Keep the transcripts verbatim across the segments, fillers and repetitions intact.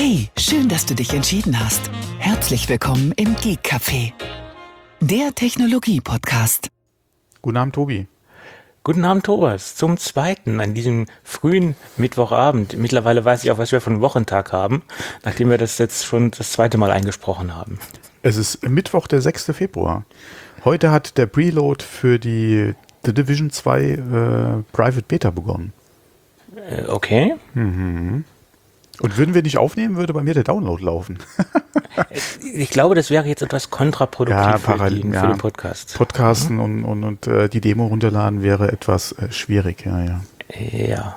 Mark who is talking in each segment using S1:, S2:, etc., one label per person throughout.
S1: Hey, schön, dass du dich entschieden hast. Herzlich willkommen im Geek Café, der Technologie-Podcast.
S2: Guten Abend, Tobi.
S3: Guten Abend, Thomas. Zum zweiten an diesem frühen Mittwochabend. Mittlerweile weiß ich auch, was wir für einen Wochentag haben, nachdem wir das jetzt schon das zweite Mal eingesprochen haben.
S2: Es ist Mittwoch, der sechster Februar. Heute hat der Preload für die The Division zwei äh, Private Beta begonnen.
S3: Äh, okay.
S2: Mhm. Und würden wir nicht aufnehmen, würde bei mir der Download laufen.
S3: Ich glaube, das wäre jetzt etwas kontraproduktiv
S2: Ja,
S3: für,
S2: parallel,
S3: den,
S2: ja.
S3: für den Podcast.
S2: Podcasten mhm. und, und, und äh, die Demo runterladen wäre etwas äh, schwierig, ja, ja.
S3: Ja.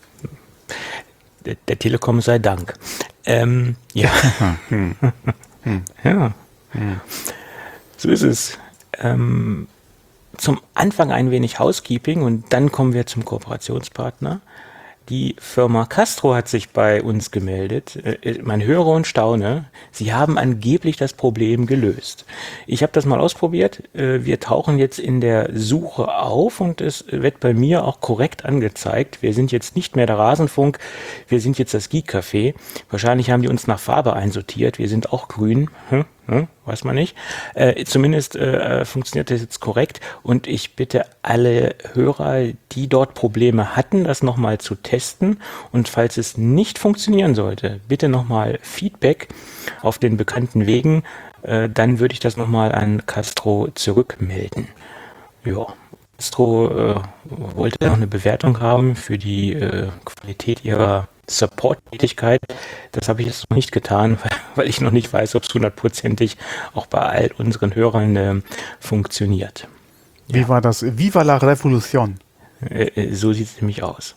S3: Der, der Telekom sei Dank. Ähm, ja.
S2: hm. Hm.
S3: Ja.
S2: Hm.
S3: So ist es. Ähm, zum Anfang ein wenig Housekeeping und dann kommen wir zum Kooperationspartner. Die Firma Castro hat sich bei uns gemeldet. Man höre und staune, sie haben angeblich das Problem gelöst. Ich habe das mal ausprobiert. Wir tauchen jetzt in der Suche auf und es wird bei mir auch korrekt angezeigt. Wir sind jetzt nicht mehr der Rasenfunk, wir sind jetzt das Geek Café. Wahrscheinlich haben die uns nach Farbe einsortiert. Wir sind auch grün. Hm? Hm, weiß man nicht. Äh, zumindest äh, funktioniert das jetzt korrekt und ich bitte alle Hörer, die dort Probleme hatten, das nochmal zu testen und falls es nicht funktionieren sollte, bitte nochmal Feedback auf den bekannten Wegen, äh, dann würde ich das nochmal an Castro zurückmelden. Ja, Castro äh, wollte noch eine Bewertung haben für die äh, Qualität ihrer Support-Tätigkeit. Das habe ich jetzt noch nicht getan, weil, weil ich noch nicht weiß, ob es hundertprozentig auch bei all unseren Hörern äh, funktioniert.
S2: Wie
S3: Ja.
S2: war das? Viva la Revolution.
S3: Äh, so sieht es nämlich aus.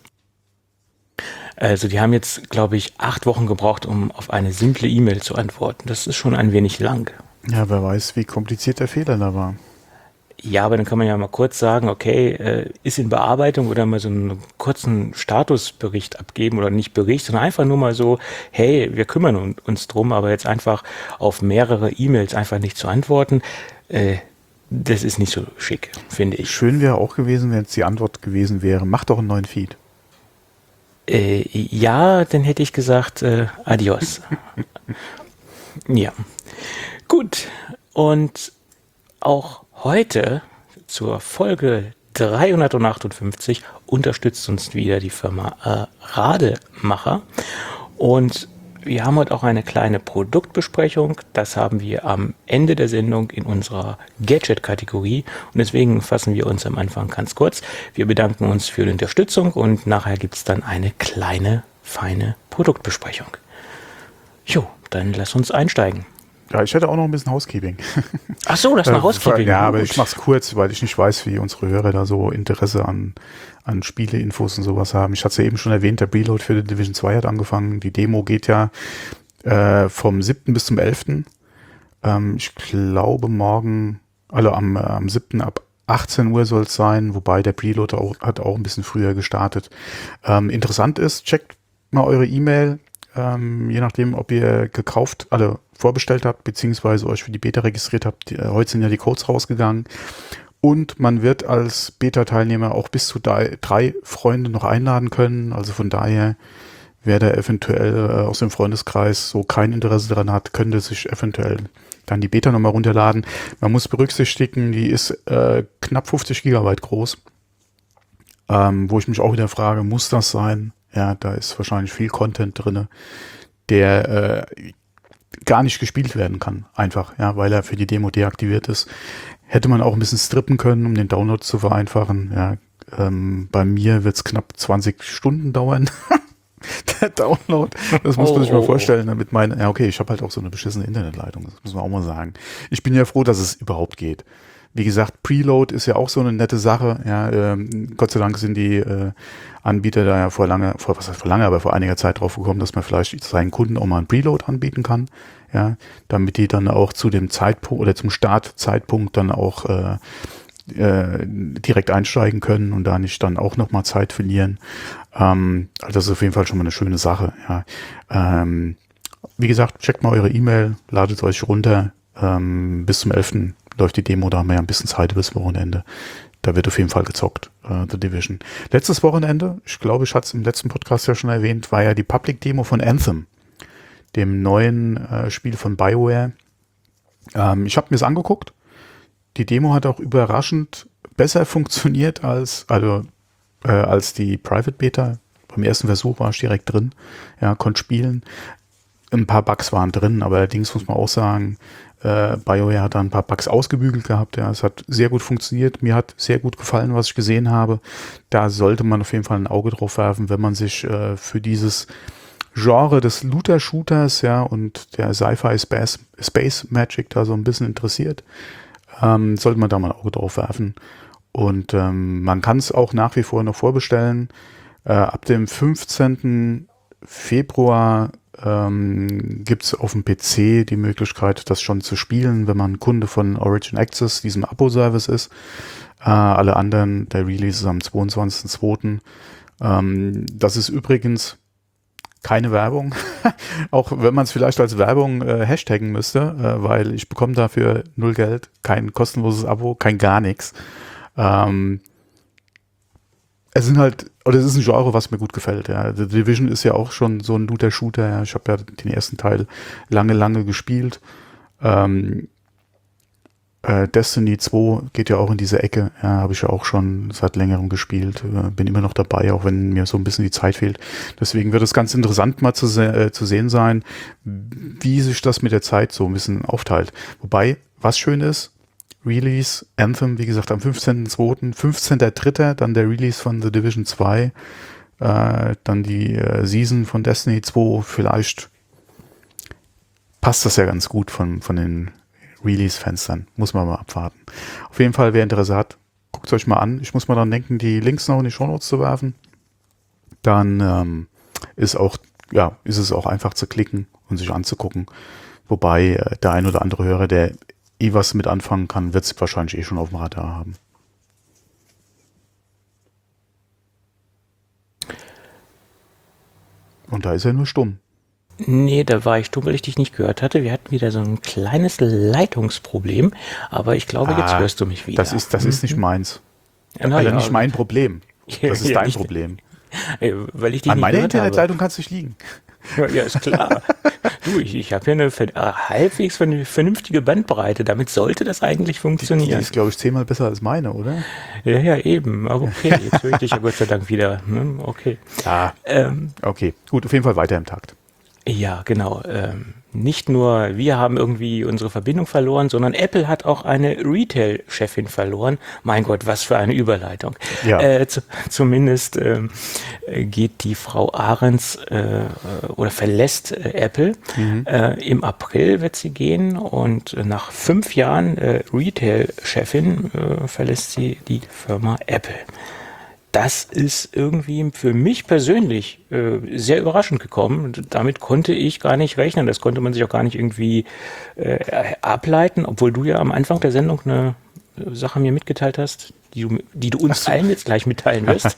S3: Also die haben jetzt, glaube ich, acht Wochen gebraucht, um auf eine simple E-Mail zu antworten. Das ist schon ein wenig lang.
S2: Ja, wer weiß, wie kompliziert der Fehler da war.
S3: Ja, aber dann kann man ja mal kurz sagen, okay, äh, ist in Bearbeitung oder mal so einen kurzen Statusbericht abgeben oder nicht Bericht, sondern einfach nur mal so, hey, wir kümmern uns drum, aber jetzt einfach auf mehrere E-Mails einfach nicht zu antworten, äh, das ist nicht so schick, finde ich.
S2: Schön wäre auch gewesen, wenn es die Antwort gewesen wäre, mach doch einen neuen Feed.
S3: Äh, ja, dann hätte ich gesagt, äh, adios. Ja, gut. Und auch heute zur Folge dreihundertachtundfünfzig unterstützt uns wieder die Firma äh, Rademacher und wir haben heute auch eine kleine Produktbesprechung. Das haben wir am Ende der Sendung in unserer Gadget-Kategorie und deswegen fassen wir uns am Anfang ganz kurz. Wir bedanken uns für die Unterstützung und nachher gibt es dann eine kleine, feine Produktbesprechung. Jo, dann lass uns einsteigen.
S2: Ja, ich hätte auch noch ein bisschen Housekeeping.
S3: Ach so, das ist noch Housekeeping.
S2: Ja, aber ich mach's kurz, weil ich nicht weiß, wie unsere Hörer da so Interesse an, an Spieleinfos und sowas haben. Ich hatte es ja eben schon erwähnt, der Preload für die Division zwei hat angefangen. Die Demo geht ja äh, vom siebten bis zum elften Ähm, ich glaube morgen, also am, äh, am siebten ab achtzehn Uhr soll es sein, wobei der Preload auch, hat auch ein bisschen früher gestartet. Ähm, interessant ist, checkt mal eure E-Mail, ähm, je nachdem, ob ihr gekauft, alle vorbestellt habt, beziehungsweise euch für die Beta registriert habt. Die, äh, heute sind ja die Codes rausgegangen. Und man wird als Beta-Teilnehmer auch bis zu drei, drei Freunde noch einladen können. Also von daher, wer da eventuell äh, aus dem Freundeskreis so kein Interesse daran hat, könnte sich eventuell dann die Beta nochmal runterladen. Man muss berücksichtigen, die ist äh, knapp fünfzig Gigabyte groß. Ähm, wo ich mich auch wieder frage, muss das sein? Ja, da ist wahrscheinlich viel Content drin, der äh, gar nicht gespielt werden kann, einfach, ja, weil er für die Demo deaktiviert ist. Hätte man auch ein bisschen strippen können, um den Download zu vereinfachen. Ja, ähm, bei mir wird es knapp zwanzig Stunden dauern, der Download. Das muss man
S3: Oh,
S2: sich mal
S3: oh,
S2: vorstellen, damit meine, ja okay, ich habe halt auch so eine beschissene Internetleitung, das muss man auch mal sagen. Ich bin ja froh, dass es überhaupt geht. Wie gesagt, Preload ist ja auch so eine nette Sache. Ja, ähm, Gott sei Dank sind die äh, Anbieter da ja vor lange, vor was heißt vor lange, aber vor einiger Zeit drauf gekommen, dass man vielleicht seinen Kunden auch mal einen Preload anbieten kann. Ja, damit die dann auch zu dem Zeitpunkt oder zum Startzeitpunkt dann auch äh, äh, direkt einsteigen können und da nicht dann auch nochmal Zeit verlieren. Ähm, also das ist auf jeden Fall schon mal eine schöne Sache. Ja. Ähm, wie gesagt, checkt mal eure E-Mail, ladet euch runter. Ähm, bis zum elften läuft die Demo, da haben wir ja ein bisschen Zeit bis Wochenende. Da wird auf jeden Fall gezockt, äh, The Division. Letztes Wochenende, ich glaube, ich hatte es im letzten Podcast ja schon erwähnt, war ja die Public-Demo von Anthem. dem neuen äh, Spiel von BioWare. Ähm, ich habe mir es angeguckt. Die Demo hat auch überraschend besser funktioniert als, also, äh, als die Private Beta. Beim ersten Versuch war ich direkt drin. Ja, konnte spielen. Ein paar Bugs waren drin, aber allerdings muss man auch sagen, äh, BioWare hat da ein paar Bugs ausgebügelt gehabt. Ja, es hat sehr gut funktioniert. Mir hat sehr gut gefallen, was ich gesehen habe. Da sollte man auf jeden Fall ein Auge drauf werfen, wenn man sich äh, für dieses Genre des Looter-Shooters, ja, und der Sci-Fi Space, Space Magic da so ein bisschen interessiert, ähm, sollte man da mal ein Auge drauf werfen. Und ähm, man kann es auch nach wie vor noch vorbestellen. Äh, ab dem fünfzehnten Februar ähm, gibt es auf dem P C die Möglichkeit, das schon zu spielen, wenn man Kunde von Origin Access, diesem Abo-Service ist. Äh, alle anderen, der Release ist am zweiundzwanzigsten zweiten Ähm, das ist übrigens keine Werbung, auch wenn man es vielleicht als Werbung äh, hashtaggen müsste, äh, weil ich bekomme dafür null Geld, kein kostenloses Abo, kein gar nichts. Ähm, es sind halt, oder es ist ein Genre, was mir gut gefällt. Ja. The Division ist ja auch schon so ein Looter-Shooter. Ja. Ich habe ja den ersten Teil lange, lange gespielt. Ähm, äh, Destiny zwei geht ja auch in diese Ecke. Ja, habe ich ja auch schon seit längerem gespielt. Äh, bin immer noch dabei, auch wenn mir so ein bisschen die Zeit fehlt. Deswegen wird es ganz interessant mal zu, se- äh, zu sehen sein, wie sich das mit der Zeit so ein bisschen aufteilt. Wobei, was schön ist, Release, Anthem, wie gesagt, am fünfzehnten zweiten fünfzehnten dritten dann der Release von The Division zwei, äh, dann die äh, Season von Destiny zwei, vielleicht passt das ja ganz gut von, von den Release-Fenstern, muss man mal abwarten. Auf jeden Fall, wer Interesse hat, guckt es euch mal an. Ich muss mal dann denken, die Links noch in die Shownotes zu werfen. Dann ähm, ist auch, ja, ist es auch einfach zu klicken und sich anzugucken. Wobei äh, der ein oder andere Hörer, der eh was mit anfangen kann, wird es wahrscheinlich eh schon auf dem Radar haben. Und da ist er nur stumm.
S3: Nee, da war ich stumm, weil ich dich nicht gehört hatte. Wir hatten wieder so ein kleines Leitungsproblem, aber ich glaube, jetzt
S2: Ah,
S3: hörst du mich wieder.
S2: Das ist, das ist nicht meins.
S3: Ja, na
S2: Also
S3: ja.
S2: nicht mein Problem. Das ist
S3: Ja,
S2: dein
S3: nicht-
S2: Problem.
S3: Äh, Weil ich dich
S2: An
S3: nicht
S2: meiner
S3: gehört habe.
S2: Internetleitung kannst du nicht liegen.
S3: Ja, ja, ist klar. Du, ich, ich habe ja eine ver- äh, halbwegs ver- vernünftige Bandbreite. Damit sollte das eigentlich
S2: Die
S3: funktionieren.
S2: ist, glaube ich, zehnmal besser als meine, oder?
S3: Ja, ja, eben. Aber okay, jetzt höre ich dich ja Gott sei Dank wieder. Ne? Okay.
S2: Ja.
S3: Ähm,
S2: Okay, gut, auf jeden Fall weiter im Takt.
S3: Ja, genau. Ähm, nicht nur wir haben irgendwie unsere Verbindung verloren, sondern Apple hat auch eine Retail-Chefin verloren. Mein Gott, was für eine Überleitung.
S2: Ja.
S3: Äh, zu, zumindest ähm, äh, geht die Frau Ahrens äh, oder verlässt äh, Apple. Äh, im April wird sie gehen und äh, nach fünf Jahren äh, Retail-Chefin äh, verlässt sie die Firma Apple. Das ist irgendwie für mich persönlich äh, sehr überraschend gekommen. Und damit konnte ich gar nicht rechnen. Das konnte man sich auch gar nicht irgendwie äh, ableiten, obwohl du ja am Anfang der Sendung eine äh, Sache mir mitgeteilt hast, die du, die du uns allen jetzt gleich mitteilen wirst.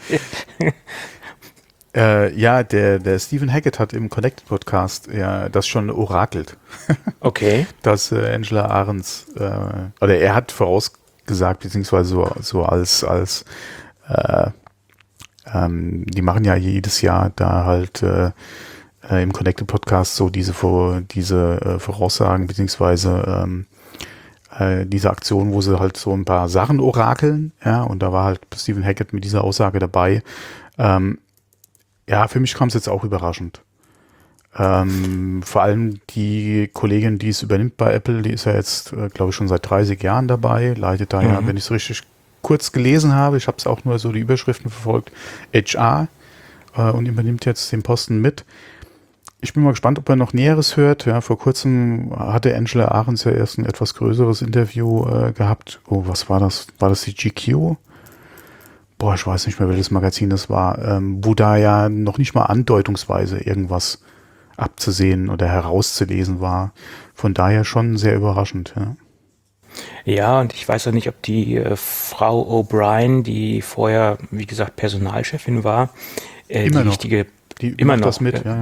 S2: Äh, ja, der, der Stephen Hackett hat im Connected Podcast ja das schon orakelt,
S3: Okay.
S2: dass äh, Angela Ahrens, äh, oder er hat vorausgesagt, beziehungsweise so, so als, als äh, ähm, die machen ja jedes Jahr da halt äh, äh, im Connected Podcast so diese, Vor, diese äh, Voraussagen, beziehungsweise ähm, äh, diese Aktion, wo sie halt so ein paar Sachen orakeln, ja, und da war halt Stephen Hackett mit dieser Aussage dabei. Ähm, ja, für mich kam es jetzt auch überraschend. Ähm, vor allem die Kollegin, die es übernimmt bei Apple, die ist ja jetzt, äh, glaube ich, schon seit dreißig Jahren dabei, leitet da ja,
S3: Mhm.
S2: wenn ich es richtig kurz gelesen habe, ich habe es auch nur so die Überschriften verfolgt, H R äh, und übernimmt jetzt den Posten mit. Ich bin mal gespannt, ob er noch Näheres hört. Ja, vor kurzem hatte Angela Ahrens ja erst ein etwas größeres Interview äh, gehabt. Oh, was war das? War das die G Q? Boah, ich weiß nicht mehr, welches Magazin das war, ähm, wo da ja noch nicht mal andeutungsweise irgendwas abzusehen oder herauszulesen war. Von daher schon sehr überraschend. Ja.
S3: Ja, und ich weiß auch nicht, ob die äh, Frau O'Brien, die vorher, wie gesagt, Personalchefin war, äh,
S2: Immer
S3: die
S2: noch.
S3: richtige,
S2: Die
S3: immer
S2: macht
S3: noch
S2: das mit.
S3: äh,
S2: Ja, ja.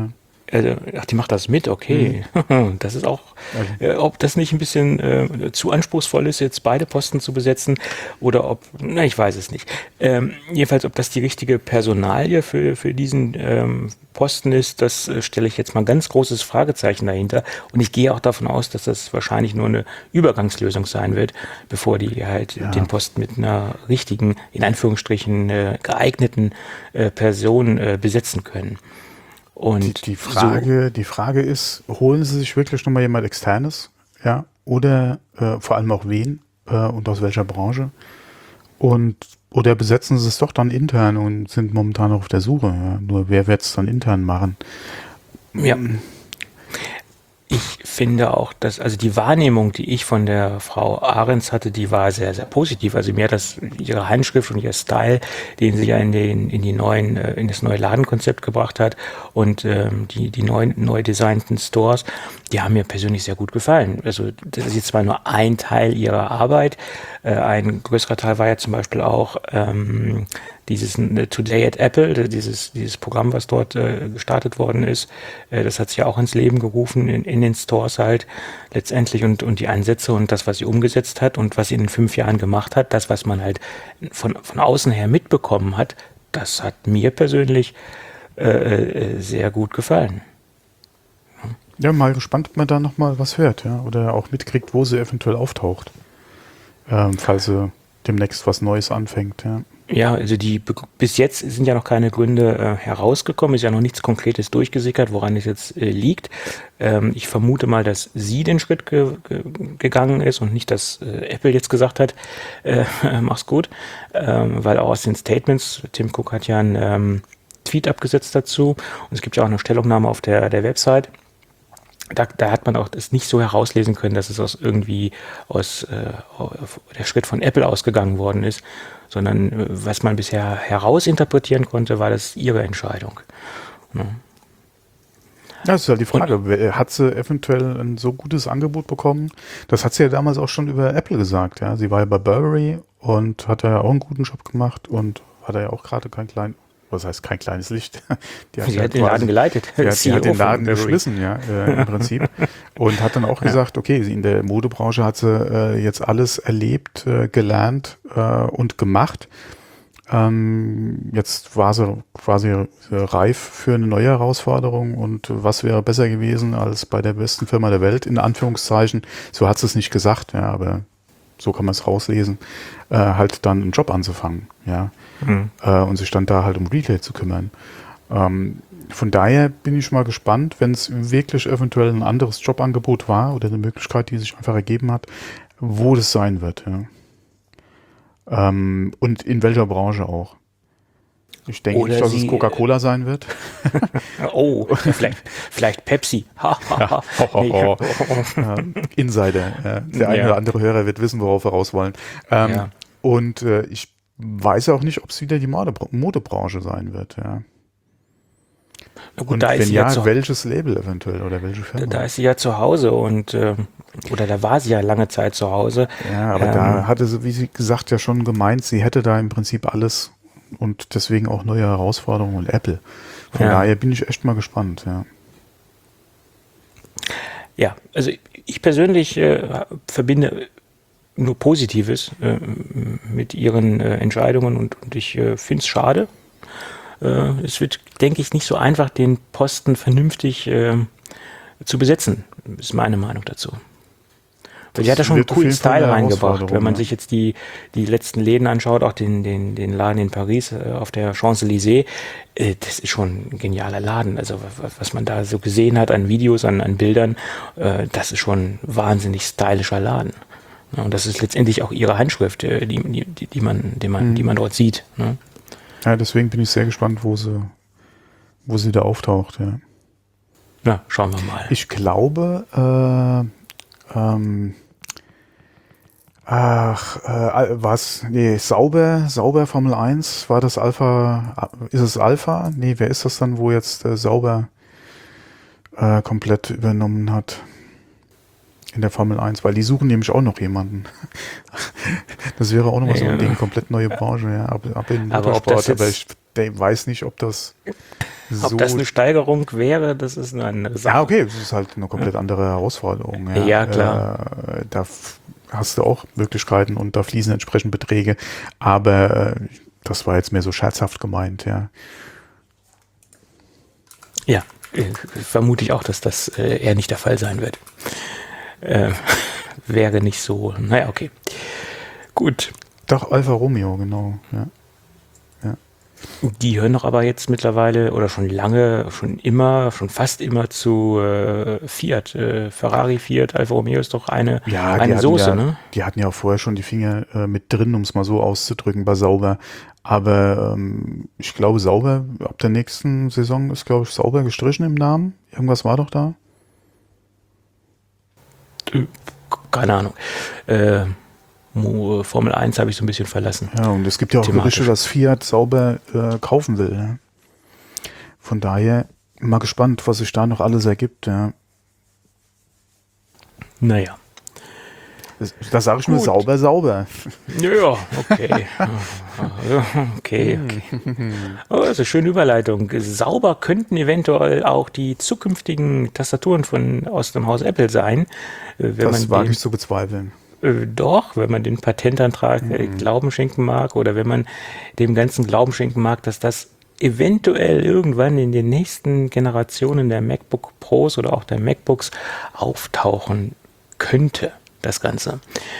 S3: Äh, ach, die macht das mit, okay. Mhm. Das ist auch, äh, ob das nicht ein bisschen äh, zu anspruchsvoll ist, jetzt beide Posten zu besetzen oder ob, na, ich weiß es nicht. Ähm, jedenfalls, ob das die richtige Personalie für, für diesen ähm, Posten ist, das äh, stelle ich jetzt mal ein ganz großes Fragezeichen dahinter. Und ich gehe auch davon aus, dass das wahrscheinlich nur eine Übergangslösung sein wird, bevor die halt ja. den Posten mit einer richtigen, in Anführungsstrichen äh, geeigneten äh, Person äh, besetzen können. Und
S2: die, die Frage,
S3: so,
S2: die Frage ist, holen Sie sich wirklich nochmal jemand Externes, ja, oder äh, vor allem auch wen äh, und aus welcher Branche? Und oder besetzen Sie es doch dann intern und sind momentan auf der Suche. Ja? Nur wer wird es dann intern machen?
S3: Ja. Ich finde auch, dass, also die Wahrnehmung, die ich von der Frau Ahrens hatte, die war sehr, sehr positiv. Also mir hat das, ihre Handschrift und ihr Style, den sie ja in den, in die neuen, in das neue Ladenkonzept gebracht hat und ähm, die, die neuen, neu designten Stores, die haben mir persönlich sehr gut gefallen. Also das ist jetzt zwar nur ein Teil ihrer Arbeit, äh, ein größerer Teil war ja zum Beispiel auch ähm, dieses Today at Apple, dieses, dieses Programm, was dort äh, gestartet worden ist, äh, das hat sich ja auch ins Leben gerufen, in, in den Stores halt letztendlich und, und die Ansätze und das, was sie umgesetzt hat und was sie in den fünf Jahren gemacht hat, das, was man halt von, von außen her mitbekommen hat, das hat mir persönlich äh, äh, sehr gut gefallen.
S2: Ja, mal gespannt, ob man da nochmal was hört, ja, oder auch mitkriegt, wo sie eventuell auftaucht, ähm, falls sie demnächst was Neues anfängt, ja.
S3: Ja, also die bis jetzt sind ja noch keine Gründe äh, herausgekommen, ist ja noch nichts Konkretes durchgesickert, woran es jetzt äh, liegt. Ähm, ich vermute mal, dass sie den Schritt ge ge gegangen ist und nicht, dass äh, Apple jetzt gesagt hat, äh, mach's gut, ähm, weil auch aus den Statements, Tim Cook hat ja einen ähm, Tweet abgesetzt dazu und es gibt ja auch eine Stellungnahme auf der, der Website. Da, da hat man auch das nicht so herauslesen können, dass es aus irgendwie aus äh, der Schritt von Apple ausgegangen worden ist, sondern äh, was man bisher herausinterpretieren konnte, war das ihre Entscheidung. Ja.
S2: Das ist halt die Frage, und, hat sie eventuell ein so gutes Angebot bekommen? Das hat sie ja damals auch schon über Apple gesagt, ja. Sie war ja bei Burberry und hat ja auch einen guten Job gemacht und hat ja auch gerade kein klein was heißt kein kleines Licht. Die hat
S3: sie
S2: ja
S3: hat den Laden geleitet.
S2: Die hat, die hat den Laden geschmissen, ja, äh, im Prinzip. Und hat dann auch ja. gesagt, okay, in der Modebranche hat sie äh, jetzt alles erlebt, äh, gelernt äh, und gemacht. Ähm, jetzt war sie quasi reif für eine neue Herausforderung und was wäre besser gewesen als bei der besten Firma der Welt, in Anführungszeichen. So hat sie es nicht gesagt, ja, aber so kann man es rauslesen, äh, halt dann einen Job anzufangen, ja, mhm. äh, und sich dann da halt um Retail zu kümmern. Ähm, von daher bin ich mal gespannt, wenn es wirklich eventuell ein anderes Jobangebot war oder eine Möglichkeit, die sich einfach ergeben hat, wo das sein wird, ja. Ähm, und in welcher Branche auch. Ich denke
S3: Oder
S2: nicht, dass
S3: sie,
S2: es Coca-Cola sein wird.
S3: Oh, vielleicht, vielleicht Pepsi.
S2: ja, ho, ho, ho. ähm, Insider. Ja. Der eine ja. oder andere Hörer wird wissen, worauf wir raus wollen. Ähm, ja. Und äh, ich weiß auch nicht, ob es wieder die Mode Modebranche sein wird. Ja.
S3: Na gut,
S2: und
S3: da
S2: wenn
S3: ist sie
S2: ja,
S3: ja zu,
S2: welches Label eventuell oder welche Firma?
S3: Da ist sie ja zu Hause und äh, oder da war sie ja lange Zeit zu Hause.
S2: Ja, aber ähm, da hatte sie, wie sie gesagt, ja schon gemeint, sie hätte da im Prinzip alles und deswegen auch neue Herausforderungen und Apple. Von ja. daher bin ich echt mal gespannt, ja.
S3: Ja, also ich persönlich äh, verbinde nur Positives äh, mit ihren äh, Entscheidungen und, und ich äh, finde es schade. Äh, es wird, denke ich, nicht so einfach, den Posten vernünftig äh, zu besetzen, ist meine Meinung dazu. Weil die hat ja schon einen coolen Style reingebracht. Wenn man ja. sich jetzt die, die letzten Läden anschaut, auch den, den, den Laden in Paris äh, auf der Champs-Élysées, äh, das ist schon ein genialer Laden. Also was, was man da so gesehen hat an Videos, an, an Bildern, äh, das ist schon ein wahnsinnig stylischer Laden. Ja, und das ist letztendlich auch ihre Handschrift, die, die, die, die, man, die, man, mhm. die man dort sieht. Ne?
S2: Ja, deswegen bin ich sehr gespannt, wo sie, wo sie da auftaucht. Ja.
S3: Na, schauen wir mal.
S2: Ich glaube, äh, Ähm, ach, äh, was? Nee, sauber, sauber Formel eins, war das Alpha, ist es Alpha? Nee, wer ist das dann, wo jetzt äh, sauber äh, komplett übernommen hat in der Formel eins? Weil die suchen nämlich auch noch jemanden. Das wäre auch nochmal so ein Ding, komplett neue Branche, ja, ab, ab in den Motorsport, aber ich der weiß nicht, ob das so...
S3: Ob das eine Steigerung wäre, das ist eine andere Sache.
S2: Ja, okay, das ist halt eine komplett andere Herausforderung. Ja,
S3: Ja, klar.
S2: Äh, da f- hast du auch Möglichkeiten und da fließen entsprechend Beträge, aber äh, das war jetzt mehr so scherzhaft gemeint, ja.
S3: Ja, äh, vermute ich auch, dass das äh, eher nicht der Fall sein wird. Äh, wäre nicht so, naja, okay. Gut.
S2: Doch, Alfa Romeo, genau, ja.
S3: Die hören doch aber jetzt mittlerweile oder schon lange, schon immer, schon fast immer zu äh, Fiat. Äh, Ferrari, Fiat, Alfa Romeo ist doch eine,
S2: Ja, die
S3: eine
S2: hatten
S3: Soße,
S2: ja,
S3: ne?
S2: Die hatten ja auch vorher schon die Finger äh, mit drin, um es mal so auszudrücken, bei Sauber. Aber ähm, ich glaube, Sauber, ab der nächsten Saison ist, glaube ich, Sauber gestrichen im Namen. Irgendwas war doch da.
S3: Äh, Keine Ahnung. Äh, Mo- Formel eins habe ich so ein bisschen verlassen.
S2: Ja, und es gibt ja auch
S3: Thematisch.
S2: Gerüchte, dass Fiat Sauber äh, kaufen will. Ne? Von daher mal gespannt, was sich da noch alles ergibt. Ja.
S3: Naja.
S2: Das, das sage ich nur
S3: Gut.
S2: sauber, sauber.
S3: Ja, okay. okay, okay. Oh, das ist eine schöne Überleitung. Sauber könnten eventuell auch die zukünftigen Tastaturen von aus dem Haus Apple sein. äh, Wenn
S2: Das
S3: man
S2: wage
S3: den,
S2: ich zu bezweifeln.
S3: äh, doch, wenn man den Patentantrag äh, Glauben schenken mag oder wenn man dem ganzen Glauben schenken mag, dass das eventuell irgendwann in den nächsten Generationen der MacBook Pros oder auch der MacBooks auftauchen könnte, das Ganze.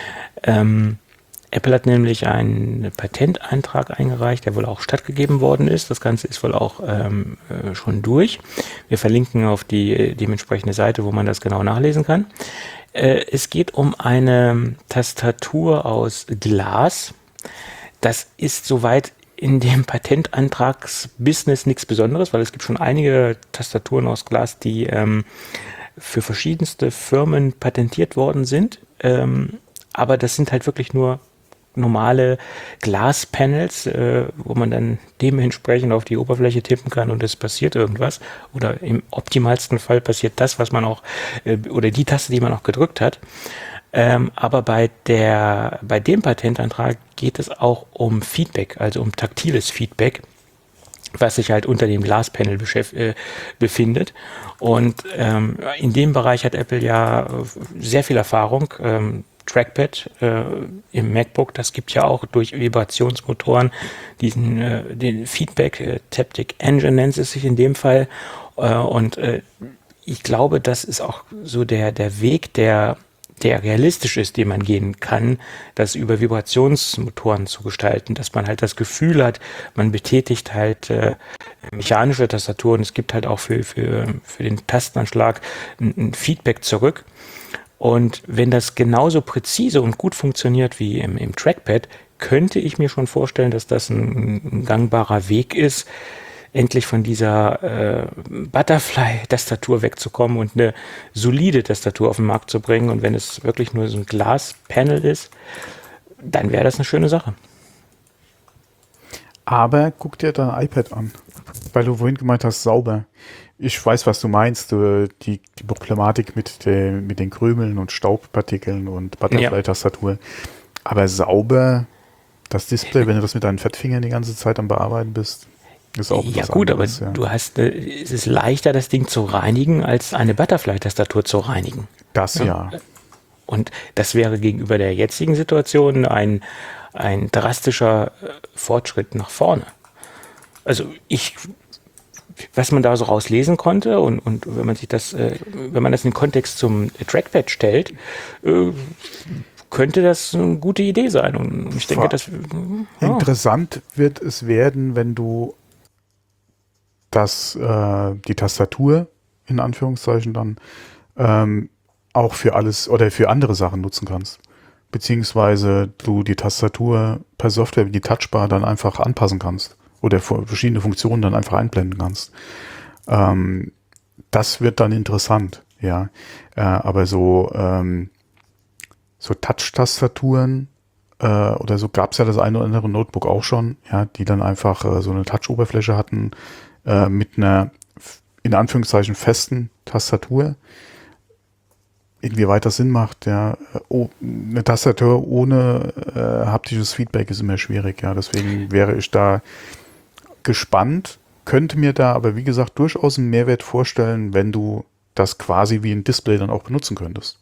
S3: Ähm, Apple hat nämlich einen Patenteintrag eingereicht, der wohl auch stattgegeben worden ist. Das Ganze ist wohl auch ähm, äh, schon durch. Wir verlinken auf die äh, dementsprechende Seite, wo man das genau nachlesen kann. Äh, es geht um eine Tastatur aus Glas. Das ist soweit in dem Patentantragsbusiness nichts Besonderes, weil es gibt schon einige Tastaturen aus Glas, die ähm, für verschiedenste Firmen patentiert worden sind. Ähm, aber das sind halt wirklich nur normale Glaspanels, äh, wo man dann dementsprechend auf die Oberfläche tippen kann und es passiert irgendwas. Oder im optimalsten Fall passiert das, was man auch, äh, oder die Taste, die man auch gedrückt hat. Ähm, aber bei der, bei dem Patentantrag geht es auch um Feedback, also um taktiles Feedback, was sich halt unter dem Glaspanel beschäft, äh, befindet. Und ähm, in dem Bereich hat Apple ja sehr viel Erfahrung. Ähm, Trackpad äh, im MacBook, das gibt ja auch durch Vibrationsmotoren diesen äh, den Feedback, äh, Taptic Engine nennt es sich in dem Fall. Äh, und äh, ich glaube, das ist auch so der, der Weg, der der realistisch ist, den man gehen kann, das über Vibrationsmotoren zu gestalten, dass man halt das Gefühl hat, man betätigt halt äh, mechanische Tastaturen. Es gibt halt auch für, für, für den Tastenanschlag ein, ein Feedback zurück. Und wenn das genauso präzise und gut funktioniert wie im, im Trackpad, könnte ich mir schon vorstellen, dass das ein, ein gangbarer Weg ist, endlich von dieser äh, Butterfly-Tastatur wegzukommen und eine solide Tastatur auf den Markt zu bringen. Und wenn es wirklich nur so ein Glaspanel ist, dann wäre das eine schöne Sache.
S2: Aber guck dir dein iPad an, weil du vorhin gemeint hast, sauber. Ich weiß, was du meinst, du, die, die Problematik mit, der, mit den Krümeln und Staubpartikeln und Butterfly-Tastatur. Aber sauber, das Display, wenn du das mit deinen Fettfingern die ganze Zeit am Bearbeiten bist, ist auch
S3: Ja
S2: was
S3: gut,
S2: anderes,
S3: aber
S2: ja.
S3: du hast, äh, es ist leichter, das Ding zu reinigen, als eine Butterfly-Tastatur zu reinigen.
S2: Das ja.
S3: Und das wäre gegenüber der jetzigen Situation ein, ein drastischer äh, Fortschritt nach vorne. Also ich, was man da so rauslesen konnte und, und wenn man sich das, äh, wenn man das in den Kontext zum Trackpad stellt, äh, könnte das eine gute Idee sein. Und ich denke,
S2: Vor-
S3: das ja.
S2: Interessant wird es werden, wenn du das, äh, die Tastatur in Anführungszeichen dann ähm, auch für alles oder für andere Sachen nutzen kannst. Beziehungsweise du die Tastatur per Software wie die Touchbar dann einfach anpassen kannst oder für verschiedene Funktionen dann einfach einblenden kannst. Ähm, das wird dann interessant, ja. Äh, aber so, ähm, so Touch-Tastaturen äh, oder so gab es ja das eine oder andere Notebook auch schon, ja, die dann einfach äh, so eine Touch-Oberfläche hatten äh, mit einer in Anführungszeichen festen Tastatur. Inwieweit das Sinn macht, ja, oh, eine Tastatur ohne äh, haptisches Feedback ist immer schwierig, ja, deswegen wäre ich da gespannt, könnte mir da aber, wie gesagt, durchaus einen Mehrwert vorstellen, wenn du das quasi wie ein Display dann auch benutzen könntest.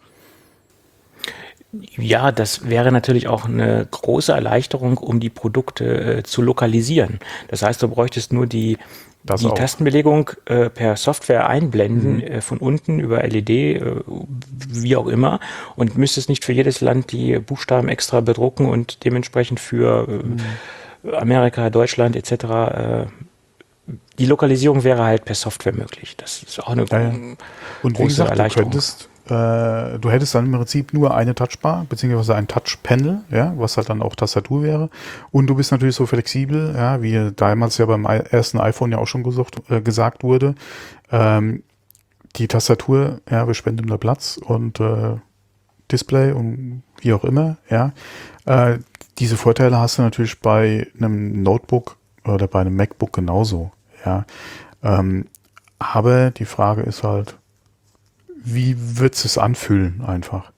S3: Ja, das wäre natürlich auch eine große Erleichterung, um die Produkte äh, zu lokalisieren. Das heißt, du bräuchtest nur die,
S2: Das
S3: die
S2: auch.
S3: Tastenbelegung äh, per Software einblenden,
S2: Mhm.
S3: äh, von unten über L E D, äh, wie auch immer, und müsstest nicht für jedes Land die Buchstaben extra bedrucken und dementsprechend für äh, Amerika, Deutschland et cetera. Äh, die Lokalisierung wäre halt per Software möglich. Das ist auch eine
S2: Ja, ja. Und wie
S3: große
S2: gesagt, du
S3: Erleichterung.
S2: könntest, äh, du hättest dann im Prinzip nur eine Touchbar, beziehungsweise ein Touchpanel, ja, was halt dann auch Tastatur wäre. Und du bist natürlich so flexibel, ja, wie damals ja beim i- ersten iPhone ja auch schon gesucht, äh, gesagt wurde. Ähm, die Tastatur, ja, wir spenden da Platz und äh, Display und wie auch immer, ja. Äh, diese Vorteile hast du natürlich bei einem Notebook oder bei einem MacBook genauso, ja. Ähm, aber die Frage ist halt, wie wird es sich anfühlen einfach?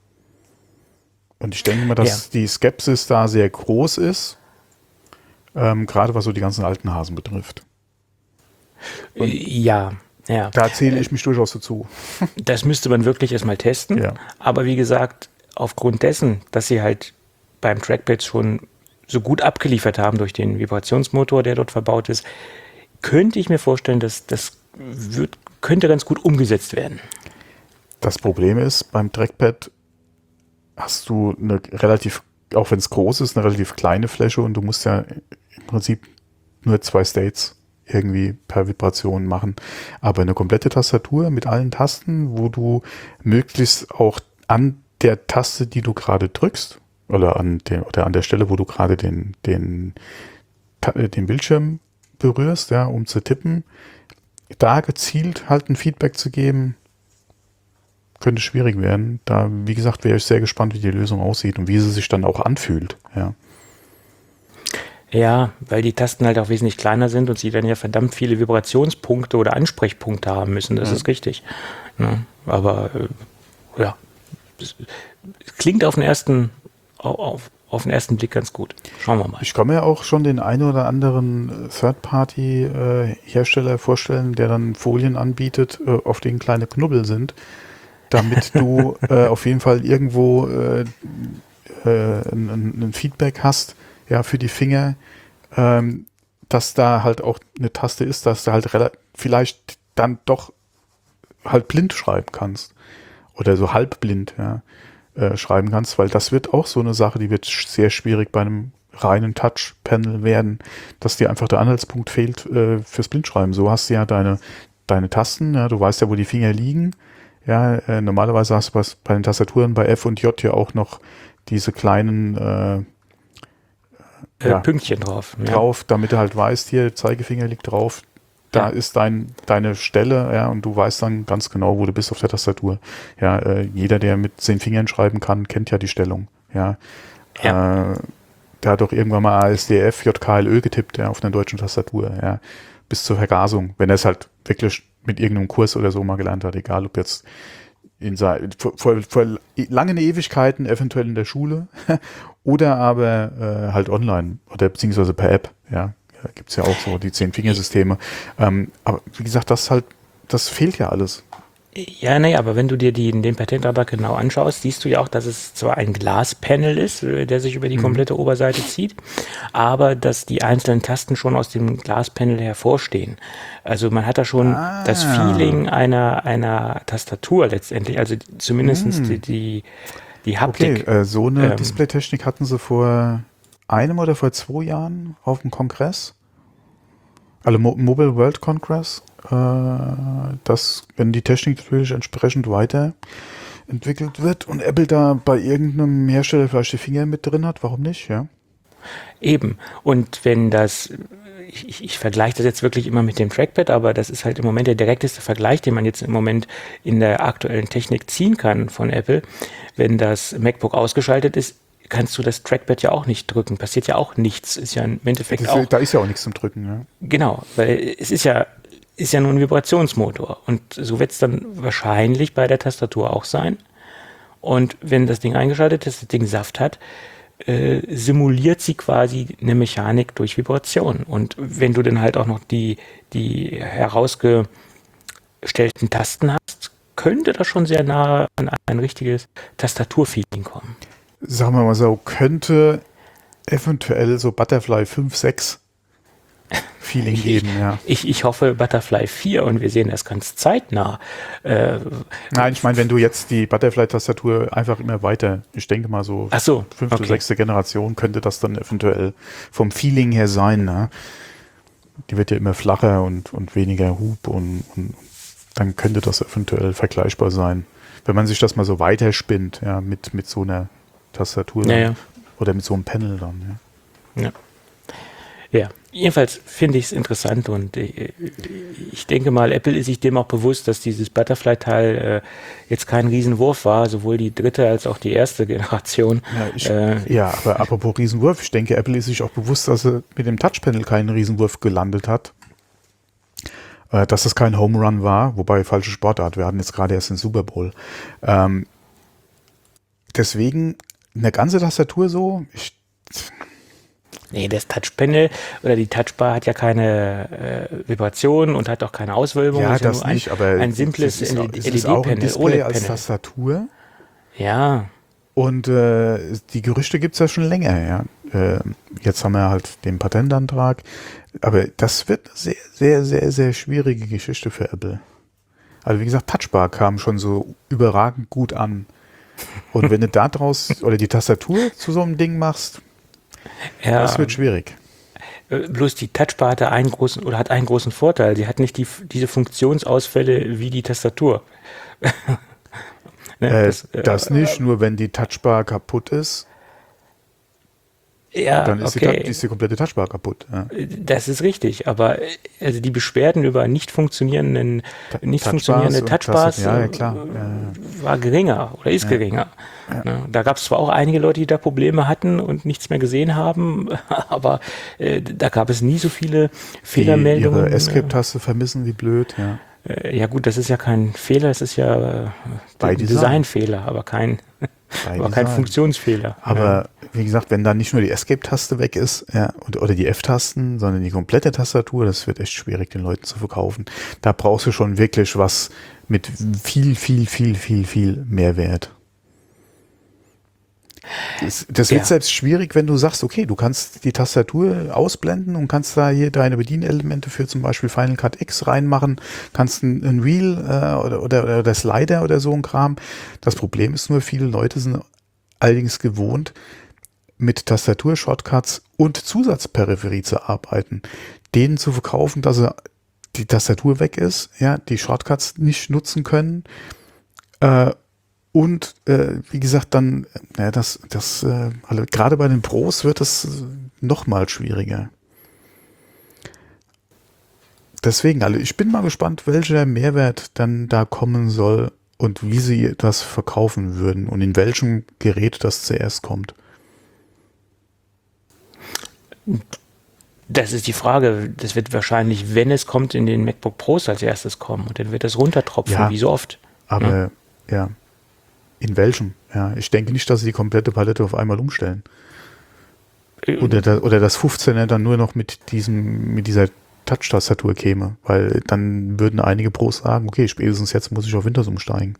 S2: Und ich denke mal, dass die Skepsis da sehr groß ist, ähm, gerade was so die ganzen alten Hasen betrifft.
S3: Äh, Ja, ja.
S2: Da zähle ich mich durchaus dazu.
S3: Das müsste man wirklich erstmal testen.
S2: Ja.
S3: Aber wie gesagt, aufgrund dessen, dass sie halt beim Trackpad schon so gut abgeliefert haben durch den Vibrationsmotor, der dort verbaut ist, könnte ich mir vorstellen, dass das wird, könnte ganz gut umgesetzt werden.
S2: Das Problem ist, beim Trackpad hast du eine relativ, auch wenn es groß ist, eine relativ kleine Fläche und du musst ja im Prinzip nur zwei States irgendwie per Vibration machen. Aber eine komplette Tastatur mit allen Tasten, wo du möglichst auch an der Taste, die du gerade drückst, oder an der, oder an der Stelle, wo du gerade den, den, ta- äh, den Bildschirm berührst, ja, um zu tippen, da gezielt halt ein Feedback zu geben, könnte schwierig werden. Da, wie gesagt, wäre ich sehr gespannt, wie die Lösung aussieht und wie sie sich dann auch anfühlt. Ja,
S3: Ja, weil die Tasten halt auch wesentlich kleiner sind und sie dann ja verdammt viele Vibrationspunkte oder Ansprechpunkte haben müssen. Das
S2: Ja.
S3: ist richtig. Ne? Aber äh, ja, es es klingt auf den ersten, au- auf, auf den ersten Blick ganz gut. Schauen wir mal.
S2: ich kann mir auch schon den einen oder anderen Third-Party-Hersteller vorstellen, der dann Folien anbietet, äh, auf denen kleine Knubbel sind, damit du äh, auf jeden Fall irgendwo äh, äh, ein, ein ein Feedback hast, ja, für die Finger, ähm, dass da halt auch eine Taste ist, dass du halt rela- vielleicht dann doch halt blind schreiben kannst. Oder so halbblind, ja, äh, schreiben kannst, weil das wird auch so eine Sache, die wird sch- sehr schwierig bei einem reinen Touch-Panel werden, dass dir einfach der Anhaltspunkt fehlt äh, fürs Blindschreiben. So hast du ja deine, deine Tasten, ja, du weißt ja, wo die Finger liegen. Ja, äh, normalerweise hast du was bei den Tastaturen bei F und J ja auch noch diese kleinen äh,
S3: Äh,
S2: ja,
S3: Pünktchen drauf. Ja.
S2: drauf, damit du halt weißt, hier, Zeigefinger liegt drauf, da
S3: Ja.
S2: ist dein, deine Stelle, ja, und du weißt dann ganz genau, wo du bist auf der Tastatur. Ja, äh, jeder, der mit zehn Fingern schreiben kann, kennt ja die Stellung, ja.
S3: Ja.
S2: Äh, der hat doch irgendwann mal A S D F, J K L Ö getippt, ja, auf einer deutschen Tastatur, ja, bis zur Vergasung, wenn er es halt wirklich mit irgendeinem Kurs oder so mal gelernt hat, egal ob jetzt in sei, vor, vor, vor langen Ewigkeiten, eventuell in der Schule, oder aber äh, halt online oder beziehungsweise per App, ja, gibt es ja auch so die Zehn-Fingersysteme. Ähm, aber wie gesagt, das halt, das fehlt ja alles.
S3: Ja, nee, aber wenn du dir die, den Patentantrag genau anschaust, siehst du ja auch, dass es zwar ein Glaspanel ist, äh, der sich über die komplette Oberseite zieht, aber dass die einzelnen Tasten schon aus dem Glaspanel hervorstehen. Also man hat da schon
S2: Ah.
S3: das Feeling einer, einer Tastatur letztendlich, also zumindest
S2: Hm.
S3: die, die, die
S2: Okay,
S3: Haptik.
S2: äh, so eine
S3: ähm,
S2: Displaytechnik hatten sie vor einem oder vor zwei Jahren auf dem Kongress. Also Mo Mobile World Congress, äh, dass, wenn die Technik natürlich entsprechend weiterentwickelt wird und Apple da bei irgendeinem Hersteller vielleicht die Finger mit drin hat, warum nicht, ja?
S3: Eben. Und wenn das, ich, ich, ich vergleiche das jetzt wirklich immer mit dem Trackpad, aber das ist halt im Moment der direkteste Vergleich, den man jetzt im Moment in der aktuellen Technik ziehen kann von Apple. Wenn das MacBook ausgeschaltet ist, kannst du das Trackpad ja auch nicht drücken. Passiert ja auch nichts. Ist ja im Endeffekt
S2: Das,
S3: auch.
S2: da ist ja auch nichts zum Drücken, ja.
S3: Genau, weil es ist ja, ist ja nur ein Vibrationsmotor. Und so wird es dann wahrscheinlich bei der Tastatur auch sein. Und wenn das Ding eingeschaltet ist, das Ding Saft hat, äh, simuliert sie quasi eine Mechanik durch Vibration. Und wenn du dann halt auch noch die, die herausgestellten Tasten hast, könnte das schon sehr nahe an ein richtiges Tastaturfeeling kommen.
S2: Sagen wir mal so, könnte eventuell so Butterfly fünf, sechs Feeling geben, ja.
S3: Ich, ich hoffe Butterfly vier und wir sehen das ganz zeitnah. Äh,
S2: Nein, ich meine, wenn du jetzt die Butterfly-Tastatur einfach immer weiter, ich denke mal so,
S3: Ach so,
S2: fünfte,
S3: okay.
S2: sechste Generation könnte das dann eventuell vom Feeling her sein, ne? Die wird ja immer flacher und, und weniger Hub und, und dann könnte das eventuell vergleichbar sein. Wenn man sich das mal so weiterspinnt, ja, mit, mit so einer Tastatur
S3: Ja, ja.
S2: oder mit so einem Panel dann, ja.
S3: Ja. Ja, jedenfalls finde ich es interessant und äh, ich denke mal, Apple ist sich dem auch bewusst, dass dieses Butterfly-Teil äh, jetzt kein Riesenwurf war, sowohl die dritte als auch die erste Generation.
S2: Ja, ich,
S3: Äh,
S2: ja, aber apropos Riesenwurf, ich denke, Apple ist sich auch bewusst, dass er mit dem Touchpanel keinen Riesenwurf gelandet hat. Äh, dass das kein Home Run war, wobei falsche Sportart, wir hatten jetzt gerade erst den Super Bowl. Ähm, deswegen eine ganze Tastatur so, ich,
S3: Nee, das Touchpanel oder die Touchbar hat ja keine äh, Vibration und hat auch keine Auswölbung.
S2: ja,
S3: ist ja
S2: das
S3: nur ein,
S2: nicht, aber
S3: ein simples
S2: es ist, auch- es
S3: L
S2: ist auch ein
S3: E D-Panel,
S2: Display als
S3: OLED-Panel.
S2: Tastatur.
S3: Ja,
S2: Und äh, die Gerüchte gibt es ja schon länger, ja. Äh, jetzt haben wir halt den Patentantrag. Aber das wird eine sehr, sehr, sehr, sehr schwierige Geschichte für Apple. Also wie gesagt, Touchbar kam schon so überragend gut an. Und wenn du da draus oder die Tastatur zu so einem Ding machst,
S3: ja.
S2: das wird schwierig.
S3: Äh, Bloß die Touchbar hatte einen großen oder hat einen großen Vorteil. Sie hat nicht die, diese Funktionsausfälle wie die Tastatur. Ne,
S2: Äh,
S3: das, äh,
S2: das nicht, nur wenn die Touchbar kaputt ist,
S3: ja,
S2: dann ist, die,
S3: okay.
S2: Ta- ist die komplette Touchbar kaputt. Ja.
S3: Das ist richtig, aber äh, also die Beschwerden über nicht funktionierenden, nicht
S2: Touchbars
S3: funktionierende
S2: und
S3: Touchbars
S2: Tasten- ja, ja,
S3: äh,
S2: klar. Ja, ja.
S3: war geringer oder ist geringer. Ne, da gab es zwar auch einige Leute, die da Probleme hatten und nichts mehr gesehen haben, aber äh, da gab es nie so viele
S2: Die
S3: Fehlermeldungen.
S2: ihre Escape-Taste vermissen, wie blöd, ja.
S3: Äh, ja gut, das ist ja kein Fehler, das ist ja äh,
S2: Bei
S3: ein
S2: Design.
S3: Designfehler, aber kein,
S2: Bei
S3: aber kein
S2: Design.
S3: Funktionsfehler.
S2: Aber wie gesagt, wenn da nicht nur die Escape-Taste weg ist, ja, und, oder die F-Tasten, sondern die komplette Tastatur, das wird echt schwierig, den Leuten zu verkaufen. Da brauchst du schon wirklich was mit viel, viel, viel, viel, viel Mehrwert. Das, das wird
S3: Ja.
S2: selbst schwierig, wenn du sagst, okay, du kannst die Tastatur ausblenden und kannst da hier deine Bedienelemente für zum Beispiel Final Cut X reinmachen, kannst ein, ein Wheel äh, oder, oder, oder der Slider oder so ein Kram. Das Problem ist nur, viele Leute sind allerdings gewohnt, mit Tastatur-Shortcuts und Zusatzperipherie zu arbeiten. Denen zu verkaufen, dass sie die Tastatur weg ist, ja, die Shortcuts nicht nutzen können, äh, und äh, wie gesagt, dann, ja, das, das, äh, also gerade bei den Pros wird es noch mal schwieriger. Deswegen, also ich bin mal gespannt, welcher Mehrwert dann da kommen soll und wie sie das verkaufen würden und in welchem Gerät das zuerst kommt.
S3: Das ist die Frage. Das wird wahrscheinlich, wenn es kommt, in den MacBook Pros als erstes kommen und dann wird das runtertropfen,
S2: Ja,
S3: wie so oft.
S2: Aber ja, in welchem? Ja, ich denke nicht, dass sie die komplette Palette auf einmal umstellen. Oder, da, oder das fünfzehner dann nur noch mit diesem, mit dieser Touch-Tastatur käme, weil dann würden einige Pros sagen, okay, spätestens jetzt muss ich auf Windows umsteigen.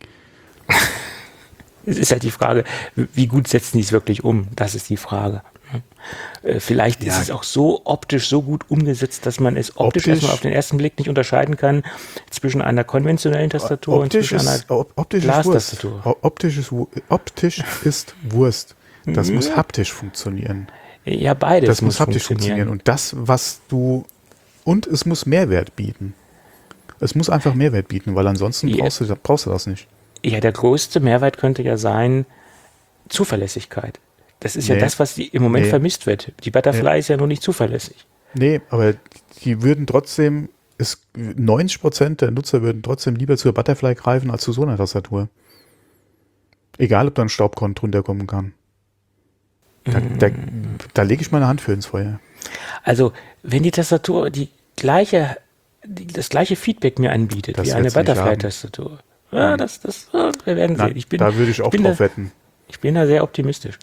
S3: Es ist halt die Frage, wie gut setzen die es wirklich um? Das ist die Frage. Äh, Vielleicht
S2: Ja.
S3: ist es auch so optisch so gut umgesetzt, dass man es optisch,
S2: Optisch-
S3: erstmal auf den ersten Blick nicht unterscheiden kann zwischen einer konventionellen Tastatur und
S2: Optisch
S3: zwischen einer
S2: ist, op- optisch ist Wurst.
S3: Glastastatur.
S2: O- Optisch ist, Wu- optisch ist Wurst. Das muss
S3: Ja.
S2: haptisch funktionieren.
S3: Ja, beides
S2: Das muss haptisch funktionieren. Und das, was du, und es muss Mehrwert bieten. Es muss einfach Mehrwert bieten, weil ansonsten
S3: Ja.
S2: brauchst du, brauchst du das nicht.
S3: Ja, der größte Mehrwert könnte ja sein Zuverlässigkeit. Das ist ja
S2: Nee.
S3: das, was die im Moment
S2: Nee.
S3: vermisst wird. Die Butterfly
S2: Nee.
S3: ist ja noch nicht zuverlässig.
S2: Nee, aber die würden trotzdem, es, neunzig Prozent der Nutzer würden trotzdem lieber zur Butterfly greifen als zu so einer Tastatur. Egal, ob da ein Staubkorn drunter kommen kann. Da, da, da lege ich meine Hand für ins Feuer.
S3: Also, wenn die Tastatur die gleiche, die, das gleiche Feedback mir anbietet
S2: Das
S3: wie eine
S2: wird's nicht
S3: Butterfly-Tastatur, ja, das, das, ja, wir werden
S2: Na,
S3: sehen. Ich bin,
S2: da würde ich auch
S3: bin
S2: drauf
S3: da,
S2: wetten.
S3: Ich bin da sehr optimistisch.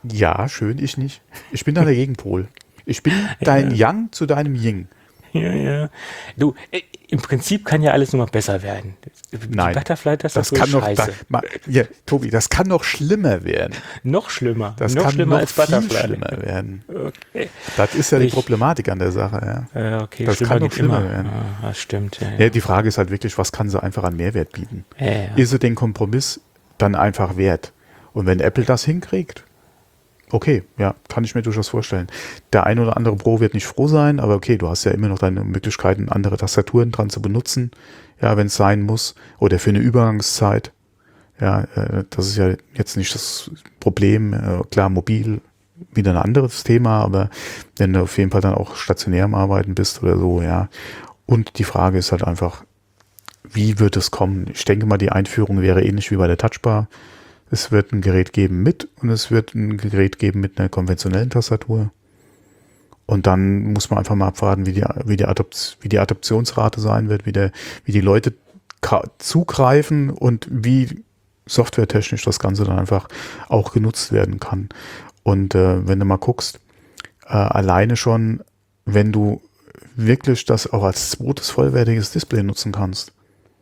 S2: Ja, schön, ich nicht. Ich bin dann der Gegenpol. Ich bin dein
S3: Ja.
S2: Yang zu deinem Ying.
S3: Ja, ja. Du, äh, im Prinzip kann ja alles nur noch besser werden. Die
S2: Nein,
S3: Butterfly-Tastatur
S2: das kann
S3: ist
S2: noch,
S3: scheiße.
S2: da, ma, ja, Tobi, das kann noch schlimmer werden.
S3: Noch schlimmer.
S2: Das
S3: noch
S2: kann
S3: schlimmer
S2: noch
S3: als
S2: viel
S3: Butterfly.
S2: schlimmer werden.
S3: Okay.
S2: Das ist ja die
S3: Ich-
S2: Problematik an der Sache. Ja.
S3: Ja, okay,
S2: Das
S3: schlimmer
S2: kann noch
S3: geht
S2: schlimmer
S3: immer.
S2: werden.
S3: Ah, das stimmt. Ja,
S2: Ja, die Frage ist halt wirklich, was kann sie einfach an Mehrwert bieten?
S3: ja. Ja, ja.
S2: Ist sie den Kompromiss dann einfach wert? Und wenn Apple das hinkriegt, okay, ja, kann ich mir durchaus vorstellen. Der ein oder andere Pro wird nicht froh sein, aber okay, du hast ja immer noch deine Möglichkeiten, andere Tastaturen dran zu benutzen, ja, wenn es sein muss, oder für eine Übergangszeit. Ja, äh, das ist ja jetzt nicht das Problem. Äh, klar, mobil wieder ein anderes Thema, aber wenn du auf jeden Fall dann auch stationär am Arbeiten bist oder so, ja. Und die Frage ist halt einfach, wie wird es kommen? Ich denke mal, die Einführung wäre ähnlich wie bei der Touchbar. Es wird ein Gerät geben mit und es wird ein Gerät geben mit einer konventionellen Tastatur. Und dann muss man einfach mal abwarten, wie die, wie die, Adopt, wie die Adoptionsrate sein wird, wie, der, wie die Leute ka- zugreifen und wie softwaretechnisch das Ganze dann einfach auch genutzt werden kann. Und äh, wenn du mal guckst, äh, alleine schon, wenn du wirklich das auch als zweites vollwertiges Display nutzen kannst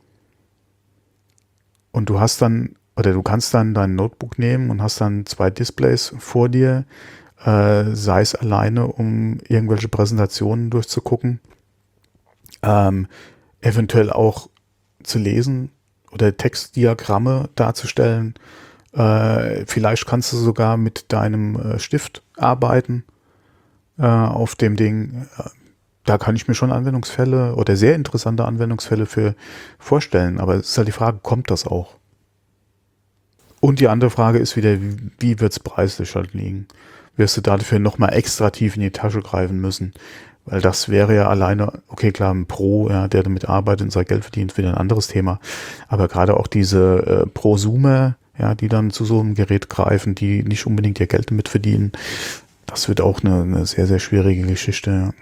S2: und du hast dann oder du kannst dann dein Notebook nehmen und hast dann zwei Displays vor dir, äh, sei es alleine, um irgendwelche Präsentationen durchzugucken, ähm, eventuell auch zu lesen oder Textdiagramme darzustellen. Äh, vielleicht kannst du sogar mit deinem äh, Stift arbeiten äh, auf dem Ding. Da kann ich mir schon Anwendungsfälle oder sehr interessante Anwendungsfälle für vorstellen. Aber es ist halt die Frage, kommt das auch? Und die andere Frage ist wieder, wie, wie wird es preislich halt liegen? Wirst du dafür nochmal extra tief in die Tasche greifen müssen? Weil das wäre ja alleine, okay, klar, ein Pro, ja, der damit arbeitet und sein Geld verdient, wieder ein anderes Thema. Aber gerade auch diese äh, Prosumer, ja, die dann zu so einem Gerät greifen, die nicht unbedingt ihr Geld damit verdienen, das wird auch eine, eine sehr, sehr schwierige Geschichte.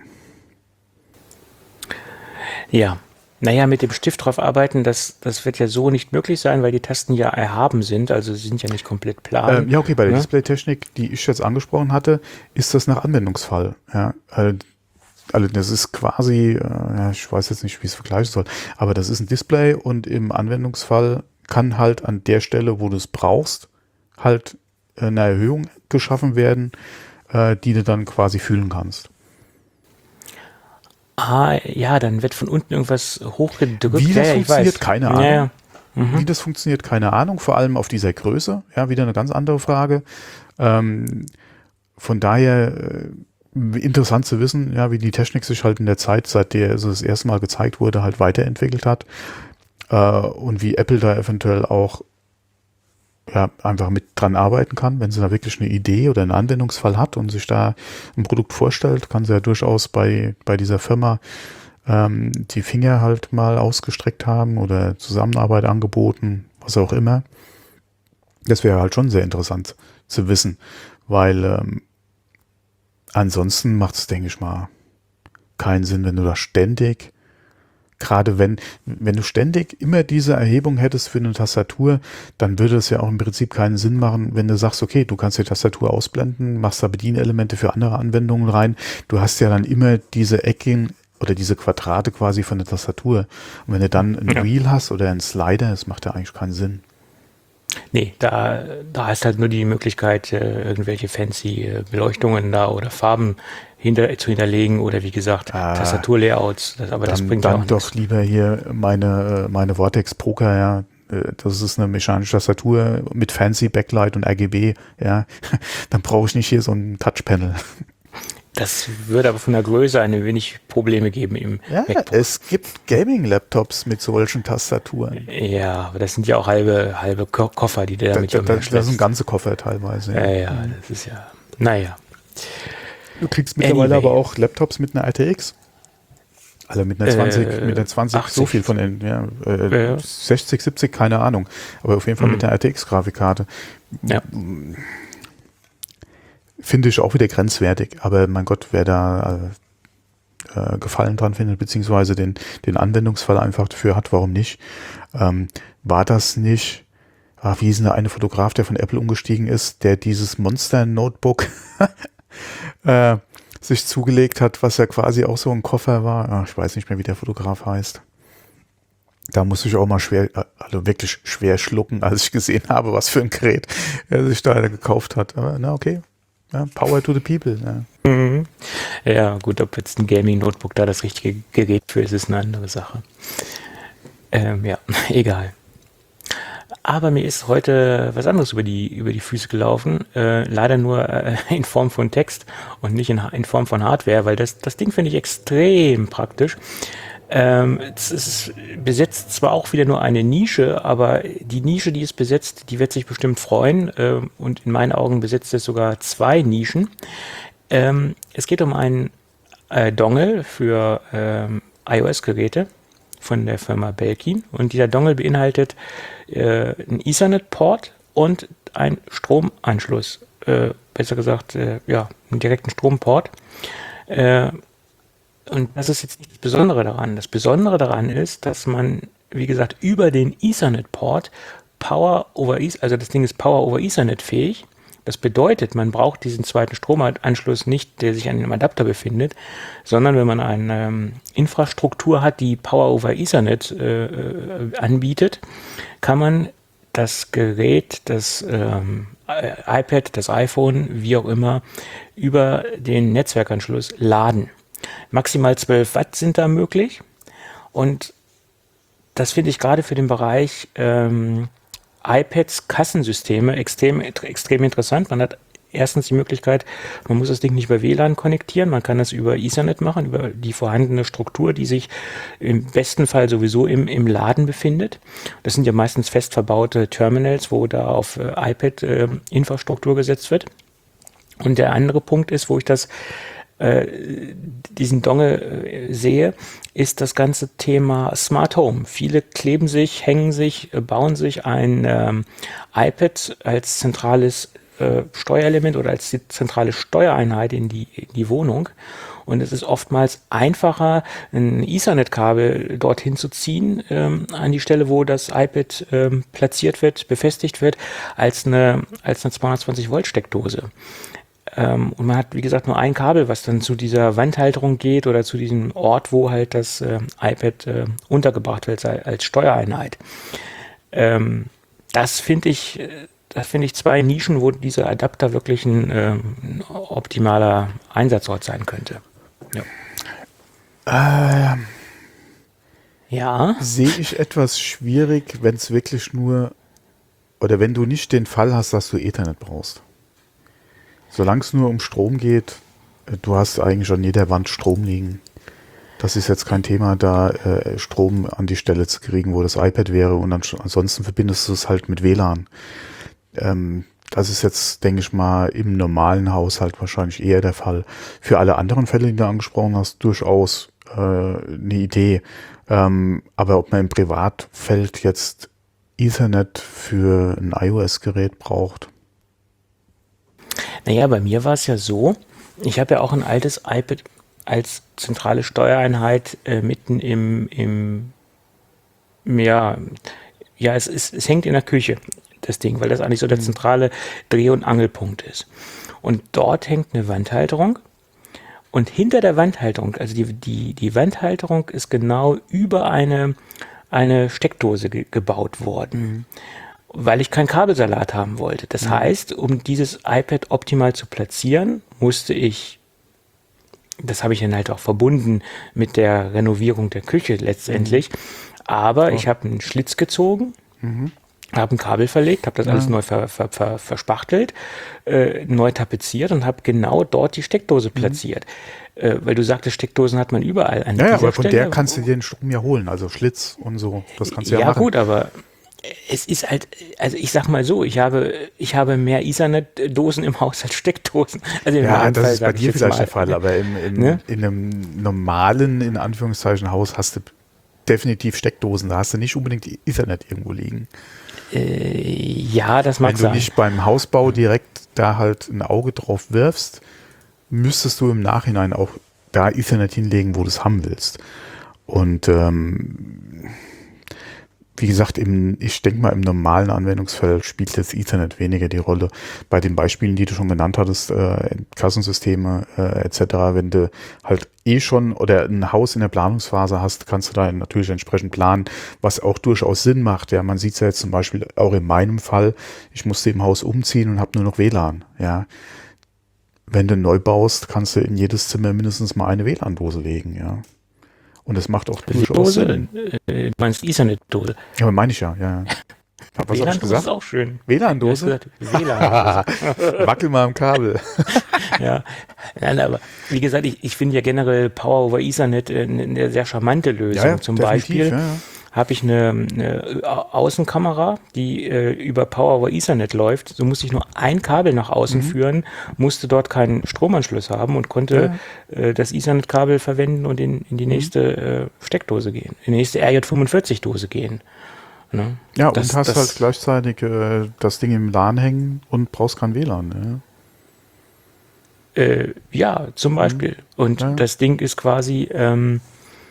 S3: Ja. ja. Naja, mit dem Stift drauf arbeiten, das, das wird ja so nicht möglich sein, weil die Tasten ja erhaben sind, also sie sind ja nicht komplett plan.
S2: Ähm, ja, okay, bei der
S3: Ja?
S2: Displaytechnik, die ich jetzt angesprochen hatte, ist das nach Anwendungsfall. Ja, also, also das ist quasi, äh, ja, ich weiß jetzt nicht, wie ich es vergleichen soll, aber das ist ein Display und im Anwendungsfall kann halt an der Stelle, wo du es brauchst, halt eine Erhöhung geschaffen werden, äh, die du dann quasi fühlen kannst.
S3: Ah, ja, dann wird von unten irgendwas hochgedrückt.
S2: Wie das
S3: ja, ja, ich
S2: funktioniert,
S3: weiß.
S2: keine
S3: Ja,
S2: Ahnung.
S3: ja.
S2: Wie das funktioniert, keine Ahnung, vor allem auf dieser Größe. Ja, wieder eine ganz andere Frage. Ähm, von daher äh, interessant zu wissen, ja, wie die Technik sich halt in der Zeit, seit der es das erste Mal gezeigt wurde, halt weiterentwickelt hat. Äh, und wie Apple da eventuell auch ja, einfach mit dran arbeiten kann. Wenn sie da wirklich eine Idee oder einen Anwendungsfall hat und sich da ein Produkt vorstellt, kann sie ja durchaus bei, bei dieser Firma ähm, die Finger halt mal ausgestreckt haben oder Zusammenarbeit angeboten, was auch immer. Das wäre halt schon sehr interessant zu wissen, weil ähm, ansonsten macht es, denke ich mal, keinen Sinn, wenn du da ständig Gerade wenn, wenn du ständig immer diese Erhebung hättest für eine Tastatur, dann würde es ja auch im Prinzip keinen Sinn machen, wenn du sagst, okay, du kannst die Tastatur ausblenden, machst da Bedienelemente für andere Anwendungen rein. Du hast ja dann immer diese Ecken oder diese Quadrate quasi von der Tastatur. Und wenn du dann ein
S3: Ja.
S2: Wheel hast oder einen Slider, das macht ja eigentlich keinen Sinn.
S3: Nee, da, da hast halt nur die Möglichkeit, äh, irgendwelche fancy äh, Beleuchtungen da oder Farben hinter, zu hinterlegen oder wie gesagt,
S2: Ah,
S3: Tastaturlayouts. Das, aber das
S2: Dann,
S3: bringt ja
S2: dann
S3: auch
S2: doch
S3: nichts.
S2: lieber hier meine, äh, meine Vortex Poker, ja. Äh, Das ist eine mechanische Tastatur mit fancy Backlight und R G B, ja. Dann brauche ich nicht hier so ein Touchpanel.
S3: Das würde aber von der Größe ein wenig Probleme geben im
S2: Ja,
S3: MacBook.
S2: es gibt Gaming-Laptops mit solchen Tastaturen.
S3: Ja, aber das sind ja auch halbe, halbe Ko Koffer, die du
S2: Da,
S3: damit
S2: da, da, das
S3: umherschleppst.
S2: sind ganze Koffer teilweise.
S3: Ja,
S2: Ja.
S3: ja, das ist ja, naja.
S2: Du kriegst mittlerweile
S3: Anyway.
S2: aber auch Laptops mit einer R T X. Also mit einer zwanzig,
S3: Äh,
S2: mit einer zwanzig, so
S3: achtzig.
S2: viel von den, ja, äh,
S3: Ja.
S2: sechzig, siebzig, keine Ahnung. Aber auf jeden Fall
S3: Mhm.
S2: mit einer R T X-Grafikkarte.
S3: Ja.
S2: Finde ich auch wieder grenzwertig. Aber mein Gott, wer da äh, äh, Gefallen dran findet, beziehungsweise den, den Anwendungsfall einfach dafür hat, warum nicht? Ähm, war das nicht, ach, wie hieß denn der eine Fotograf, der von Apple umgestiegen ist, der dieses Monster-Notebook äh, sich zugelegt hat, was ja quasi auch so ein Koffer war. Ach, ich weiß nicht mehr, wie der Fotograf heißt. Da musste ich auch mal schwer, also wirklich schwer schlucken, als ich gesehen habe, was für ein Gerät er sich da gekauft hat. Aber na okay, ja, Power to the people. Ja.
S3: Mhm. Ja, gut, ob jetzt ein Gaming-Notebook da das richtige Gerät für ist, ist eine andere Sache. Ähm, ja, egal. Aber mir ist heute was anderes über die, über die Füße gelaufen. Äh, leider nur äh, in Form von Text und nicht in, in Form von Hardware, weil das, das Ding finde ich extrem praktisch. Ähm, es ist, besetzt zwar auch wieder nur eine Nische, aber die Nische, die es besetzt, die wird sich bestimmt freuen. Äh, und in meinen Augen besetzt es sogar zwei Nischen. Ähm, es geht um einen äh, Dongle für ähm, iOS-Geräte von der Firma Belkin. Und dieser Dongle beinhaltet äh, einen Ethernet-Port und einen Stromanschluss. Äh, besser gesagt, äh, ja, einen direkten Stromport. Äh, Und das ist jetzt nicht das Besondere daran. Das Besondere daran ist, dass man, wie gesagt, über den Ethernet-Port Power over Ethernet, also das Ding ist Power over Ethernet fähig. Das bedeutet, man braucht diesen zweiten Stromanschluss nicht, der sich an einem Adapter befindet, sondern wenn man eine ähm, Infrastruktur hat, die Power over Ethernet äh, äh, anbietet, kann man das Gerät, das ähm, iPad, das iPhone, wie auch immer, über den Netzwerkanschluss laden. Maximal zwölf Watt sind da möglich und das finde ich gerade für den Bereich ähm, iPads, Kassensysteme extrem, extrem interessant. Man hat erstens die Möglichkeit, man muss das Ding nicht über W L A N konnektieren, man kann das über Ethernet machen, über die vorhandene Struktur, die sich im besten Fall sowieso im, im Laden befindet. Das sind ja meistens fest verbaute Terminals, wo da auf äh, iPad äh, Infrastruktur gesetzt wird. Und der andere Punkt ist, wo ich das diesen Dongle äh, sehe, ist das ganze Thema Smart Home. Viele kleben sich, hängen sich, äh, bauen sich ein ähm, iPad als zentrales äh, Steuerelement oder als die zentrale Steuereinheit in die, in die Wohnung. Und es ist oftmals einfacher, ein Ethernet-Kabel dorthin zu ziehen, ähm, an die Stelle, wo das iPad ähm, platziert wird, befestigt wird, als eine, als eine zweihundertzwanzig Volt Steckdose. Ähm, und man hat, wie gesagt, nur ein Kabel, was dann zu dieser Wandhalterung geht oder zu diesem Ort, wo halt das äh, iPad äh, untergebracht wird als, als Steuereinheit. Ähm, das finde ich, das finde ich zwei Nischen, wo dieser Adapter wirklich ein, äh, ein optimaler Einsatzort sein könnte.
S2: Ja. Ähm,
S3: ja.
S2: Sehe ich etwas schwierig, wenn es wirklich nur, oder wenn du nicht den Fall hast, dass du Ethernet brauchst. Solange es nur um Strom geht, du hast eigentlich an jeder Wand Strom liegen. Das ist jetzt kein Thema, da äh, Strom an die Stelle zu kriegen, wo das iPad wäre und dann, ansonsten verbindest du es halt mit W L A N. Ähm, das ist jetzt, denke ich mal, im normalen Haushalt wahrscheinlich eher der Fall. Für alle anderen Fälle, die du angesprochen hast, durchaus äh, eine Idee. Ähm, aber ob man im Privatfeld jetzt Ethernet für ein iOS-Gerät braucht?
S3: Naja, bei mir war es ja so, ich habe ja auch ein altes iPad als zentrale Steuereinheit äh, mitten im, im ja, ja es, ist, es hängt in der Küche, das Ding, weil das eigentlich so der zentrale Dreh- und Angelpunkt ist. Und dort hängt eine Wandhalterung und hinter der Wandhalterung, also die, die, die Wandhalterung ist genau über eine, eine Steckdose ge- gebaut worden. Mhm. Weil ich keinen Kabelsalat haben wollte. Das mhm. heißt, um dieses iPad optimal zu platzieren, musste ich, das habe ich dann halt auch verbunden mit der Renovierung der Küche letztendlich, mhm. aber oh. ich habe einen Schlitz gezogen, mhm. habe ein Kabel verlegt, habe das ja. alles neu ver, ver, ver, verspachtelt, äh, neu tapeziert und habe genau dort die Steckdose mhm. platziert. Äh, weil du sagtest, Steckdosen hat man überall an
S2: ja,
S3: dieser
S2: aber von
S3: Stelle.
S2: Der kannst du dir den Strom ja holen, also Schlitz und so, das kannst du ja,
S3: ja
S2: machen.
S3: Ja gut, aber es ist halt, also ich sag mal so, ich habe, ich habe mehr Ethernet-Dosen im Haus als Steckdosen. Also
S2: ja, das
S3: Fall,
S2: ist bei dir vielleicht
S3: mal.
S2: der Fall, aber im, im, ne? in einem normalen, in Anführungszeichen, Haus hast du definitiv Steckdosen, da hast du nicht unbedingt Ethernet irgendwo liegen.
S3: Äh, ja, das mag sein.
S2: Wenn du nicht beim Hausbau direkt da halt ein Auge drauf wirfst, müsstest du im Nachhinein auch da Ethernet hinlegen, wo du es haben willst. Und ähm, wie gesagt, im, ich denke mal, im normalen Anwendungsfall spielt jetzt Ethernet weniger die Rolle. Bei den Beispielen, die du schon genannt hattest, äh, Kassensysteme äh, et cetera, wenn du halt eh schon oder ein Haus in der Planungsphase hast, kannst du da natürlich entsprechend planen, was auch durchaus Sinn macht. Ja, man sieht es ja jetzt zum Beispiel auch in meinem Fall, ich musste im Haus umziehen und habe nur noch W L A N. Ja, wenn du neu baust, kannst du in jedes Zimmer mindestens mal eine W L A N-Dose legen. Ja. Und das macht auch durchaus
S3: Dose,
S2: Sinn.
S3: Äh, du meinst Ethernet-Dose?
S2: Ja, aber meine ich ja, ja. Was habe ich gesagt?
S3: ist auch schön.
S2: W L A N-Dose?
S3: W L A N-Dose.
S2: Wackel mal am Kabel.
S3: Ja, nein, aber wie gesagt, ich, ich finde ja generell Power over Ethernet eine, eine sehr charmante Lösung.
S2: Ja, ja,
S3: Zum
S2: definitiv,
S3: Beispiel
S2: ja, ja.
S3: habe ich eine, eine Außenkamera, die äh, über Power over Ethernet läuft. So musste ich nur ein Kabel nach außen mhm. führen, musste dort keinen Stromanschluss haben und konnte ja. äh, das Ethernet-Kabel verwenden und in, in die nächste äh, Steckdose gehen, in die nächste R J fünfundvierzig-Dose gehen. Ne?
S2: Ja,
S3: das,
S2: und hast
S3: das,
S2: halt gleichzeitig äh, das Ding im LAN hängen und brauchst kein W L A N.
S3: Ja, äh, ja zum Beispiel. Mhm. Und ja. das Ding ist quasi ähm,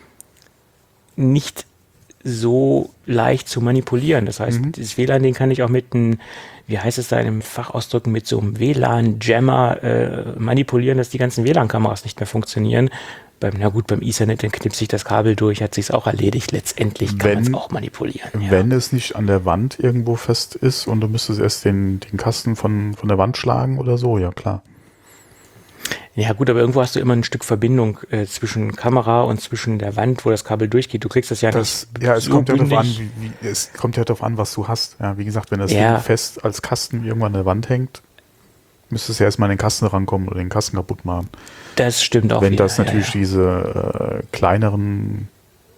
S3: nicht so leicht zu manipulieren. Das heißt, mhm. das W L A N, den kann ich auch mit einem, wie heißt es da in einem Fachausdrücken, mit so einem W L A N-Jammer äh, manipulieren, dass die ganzen W L A N-Kameras nicht mehr funktionieren. Beim, na gut, beim Ethernet, dann knipst sich das Kabel durch, hat sich's auch erledigt. Letztendlich kann man es auch manipulieren. Ja.
S2: Wenn es nicht an der Wand irgendwo fest ist und du müsstest erst den, den Kasten von, von der Wand schlagen oder so, ja klar.
S3: Ja gut, aber irgendwo hast du immer ein Stück Verbindung äh, zwischen Kamera und zwischen der Wand, wo das Kabel durchgeht. Du kriegst das ja
S2: das,
S3: nicht
S2: Ja, es
S3: so
S2: kommt ja darauf an,
S3: bündig.
S2: wie, wie, es kommt ja darauf an, was du hast. Ja, wie gesagt, wenn das
S3: Ja.
S2: Ding fest als Kasten irgendwann an der Wand hängt, müsstest du erstmal an den Kasten rankommen oder den Kasten kaputt machen.
S3: Das stimmt auch
S2: Wenn
S3: wieder.
S2: das natürlich
S3: ja, ja.
S2: diese äh, kleineren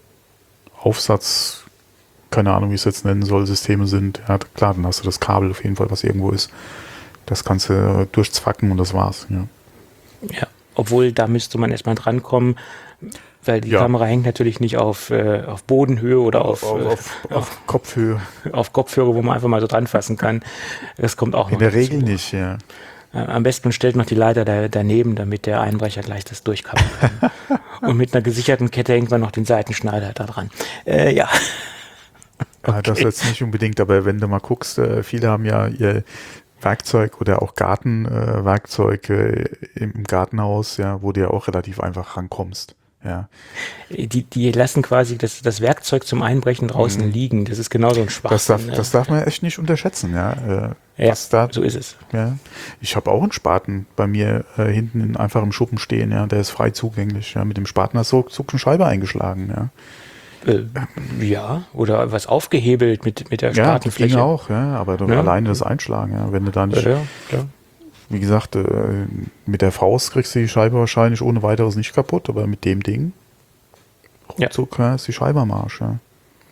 S2: Aufsatz, keine Ahnung, wie ich es jetzt nennen soll, Systeme sind, ja klar, dann hast du das Kabel auf jeden Fall, was irgendwo ist. Das kannst du durchzwacken und das war's. Ja.
S3: Ja, obwohl da müsste man erstmal drankommen, weil die
S2: Ja.
S3: Kamera hängt natürlich nicht auf, äh, auf Bodenhöhe oder auf,
S2: auf,
S3: äh,
S2: auf, auf Kopfhöhe.
S3: auf Kopfhörer, wo man einfach mal so dran fassen kann. Das kommt auch noch
S2: In der
S3: dazu.
S2: Regel nicht, ja.
S3: Äh, Am besten man stellt noch die Leiter da, daneben, damit der Einbrecher gleich das durchkappen kann. Und mit einer gesicherten Kette hängt man noch den Seitenschneider da dran. Äh, ja.
S2: Okay. Das jetzt nicht unbedingt, aber wenn du mal guckst, äh, viele haben ja ihr Werkzeug oder auch Gartenwerkzeug äh, im Gartenhaus, ja, wo du ja auch relativ einfach rankommst. Ja.
S3: Die, die lassen quasi das, das Werkzeug zum Einbrechen draußen
S2: Mhm.
S3: liegen. Das ist genau so ein Schwachsinn.
S2: Das darf,
S3: ne?
S2: das darf man echt nicht unterschätzen, ja. Äh,
S3: Ja,
S2: was da,
S3: so ist es.
S2: ja. Ich habe auch einen Spaten bei mir äh, hinten in einfachem Schuppen stehen, ja, der ist frei zugänglich. Ja. Mit dem Spaten hast du so eine Scheibe eingeschlagen, ja.
S3: Äh, ja, oder was aufgehebelt mit, mit der
S2: Ja, das
S3: Spatenfläche.
S2: ging auch, ja, aber du
S3: Ja.
S2: alleine das Einschlagen, ja, wenn du da nicht,
S3: Ja, ja.
S2: wie gesagt, äh, mit der Faust kriegst du die Scheibe wahrscheinlich ohne weiteres nicht kaputt, aber mit dem Ding
S3: Ja.
S2: ruckzuck, ja, ist die Scheibe am Arsch, ja.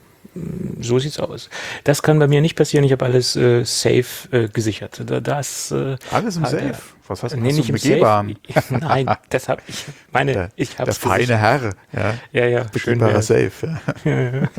S3: So sieht's aus. Das kann bei mir nicht passieren. Ich habe alles äh, safe äh, gesichert. Da, das, äh,
S2: Alles im
S3: hat,
S2: Safe?
S3: äh,
S2: Was hast du?
S3: Nee,
S2: Hast
S3: nicht
S2: du
S3: im
S2: begehbaren?
S3: Safe. Nein, das habe ich. Meine,
S2: Der,
S3: ich habe
S2: der feine Herr, ja.
S3: Ja, ja, schön.
S2: Begehbarer
S3: Ja.
S2: Safe, ja.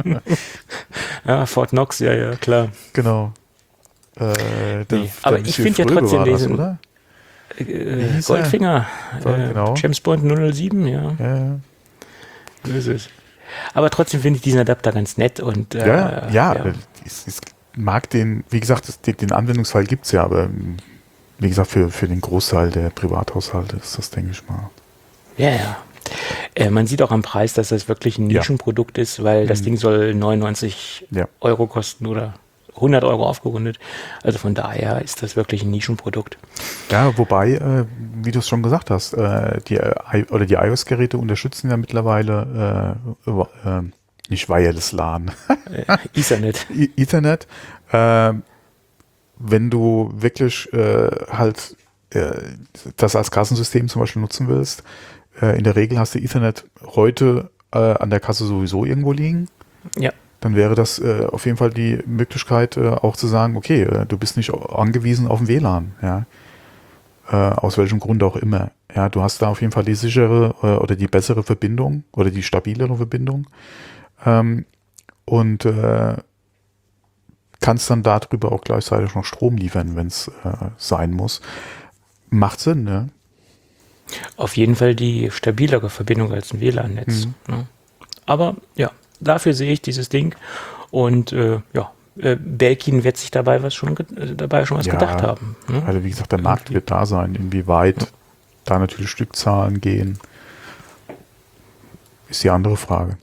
S3: Ja, Fort Knox, ja, ja, klar.
S2: Genau. Äh, der,
S3: Nee, aber
S2: der
S3: ich
S2: Monsieur
S3: finde ja
S2: Fröbe
S3: trotzdem
S2: war das,
S3: diesen-
S2: oder?
S3: Äh,
S2: hieß er?
S3: Goldfinger,
S2: Ja,
S3: äh,
S2: genau.
S3: James Bond null null sieben, ja.
S2: Ja, ja.
S3: So ist es. Aber trotzdem finde ich diesen Adapter ganz nett und äh,
S2: Ja, ja, ja. Es, es mag den, wie gesagt, das, den, den Anwendungsfall gibt es ja, aber wie gesagt, für, für den Großteil der Privathaushalte ist das, denke ich mal.
S3: Ja, ja. Äh, man sieht auch am Preis, dass das wirklich ein
S2: Ja.
S3: Nischenprodukt ist, weil das
S2: Mhm.
S3: Ding soll neunundneunzig
S2: Ja.
S3: Euro kosten oder hundert Euro aufgerundet. Also von daher ist das wirklich ein Nischenprodukt.
S2: Ja, wobei, äh, wie du es schon gesagt hast, äh, die, I- oder die iOS-Geräte unterstützen ja mittlerweile äh, äh, nicht Wireless LAN,
S3: Äh, Ethernet.
S2: E- Ethernet. Äh, wenn du wirklich äh, halt äh, das als Kassensystem zum Beispiel nutzen willst, äh, in der Regel hast du Ethernet heute äh, an der Kasse sowieso irgendwo liegen.
S3: Ja.
S2: Dann wäre das äh, auf jeden Fall die Möglichkeit, äh, auch zu sagen, okay, äh, du bist nicht angewiesen auf den W L A N, ja. Äh, aus welchem Grund auch immer. Ja, du hast da auf jeden Fall die sichere äh, oder die bessere Verbindung oder die stabilere Verbindung. Ähm, und äh, kannst dann darüber auch gleichzeitig noch Strom liefern, wenn es äh, sein muss. Macht Sinn, ne?
S3: Auf jeden Fall die stabilere Verbindung als ein W L A N-Netz.
S2: Mhm.
S3: Ne? Aber ja, dafür sehe ich dieses Ding Und äh, ja, äh, Belkin wird sich dabei was schon ge- dabei schon was
S2: Ja,
S3: gedacht haben. Ne?
S2: Also wie gesagt, der Markt wird da sein. Inwieweit
S3: Ja.
S2: da natürlich Stückzahlen gehen, ist die andere Frage.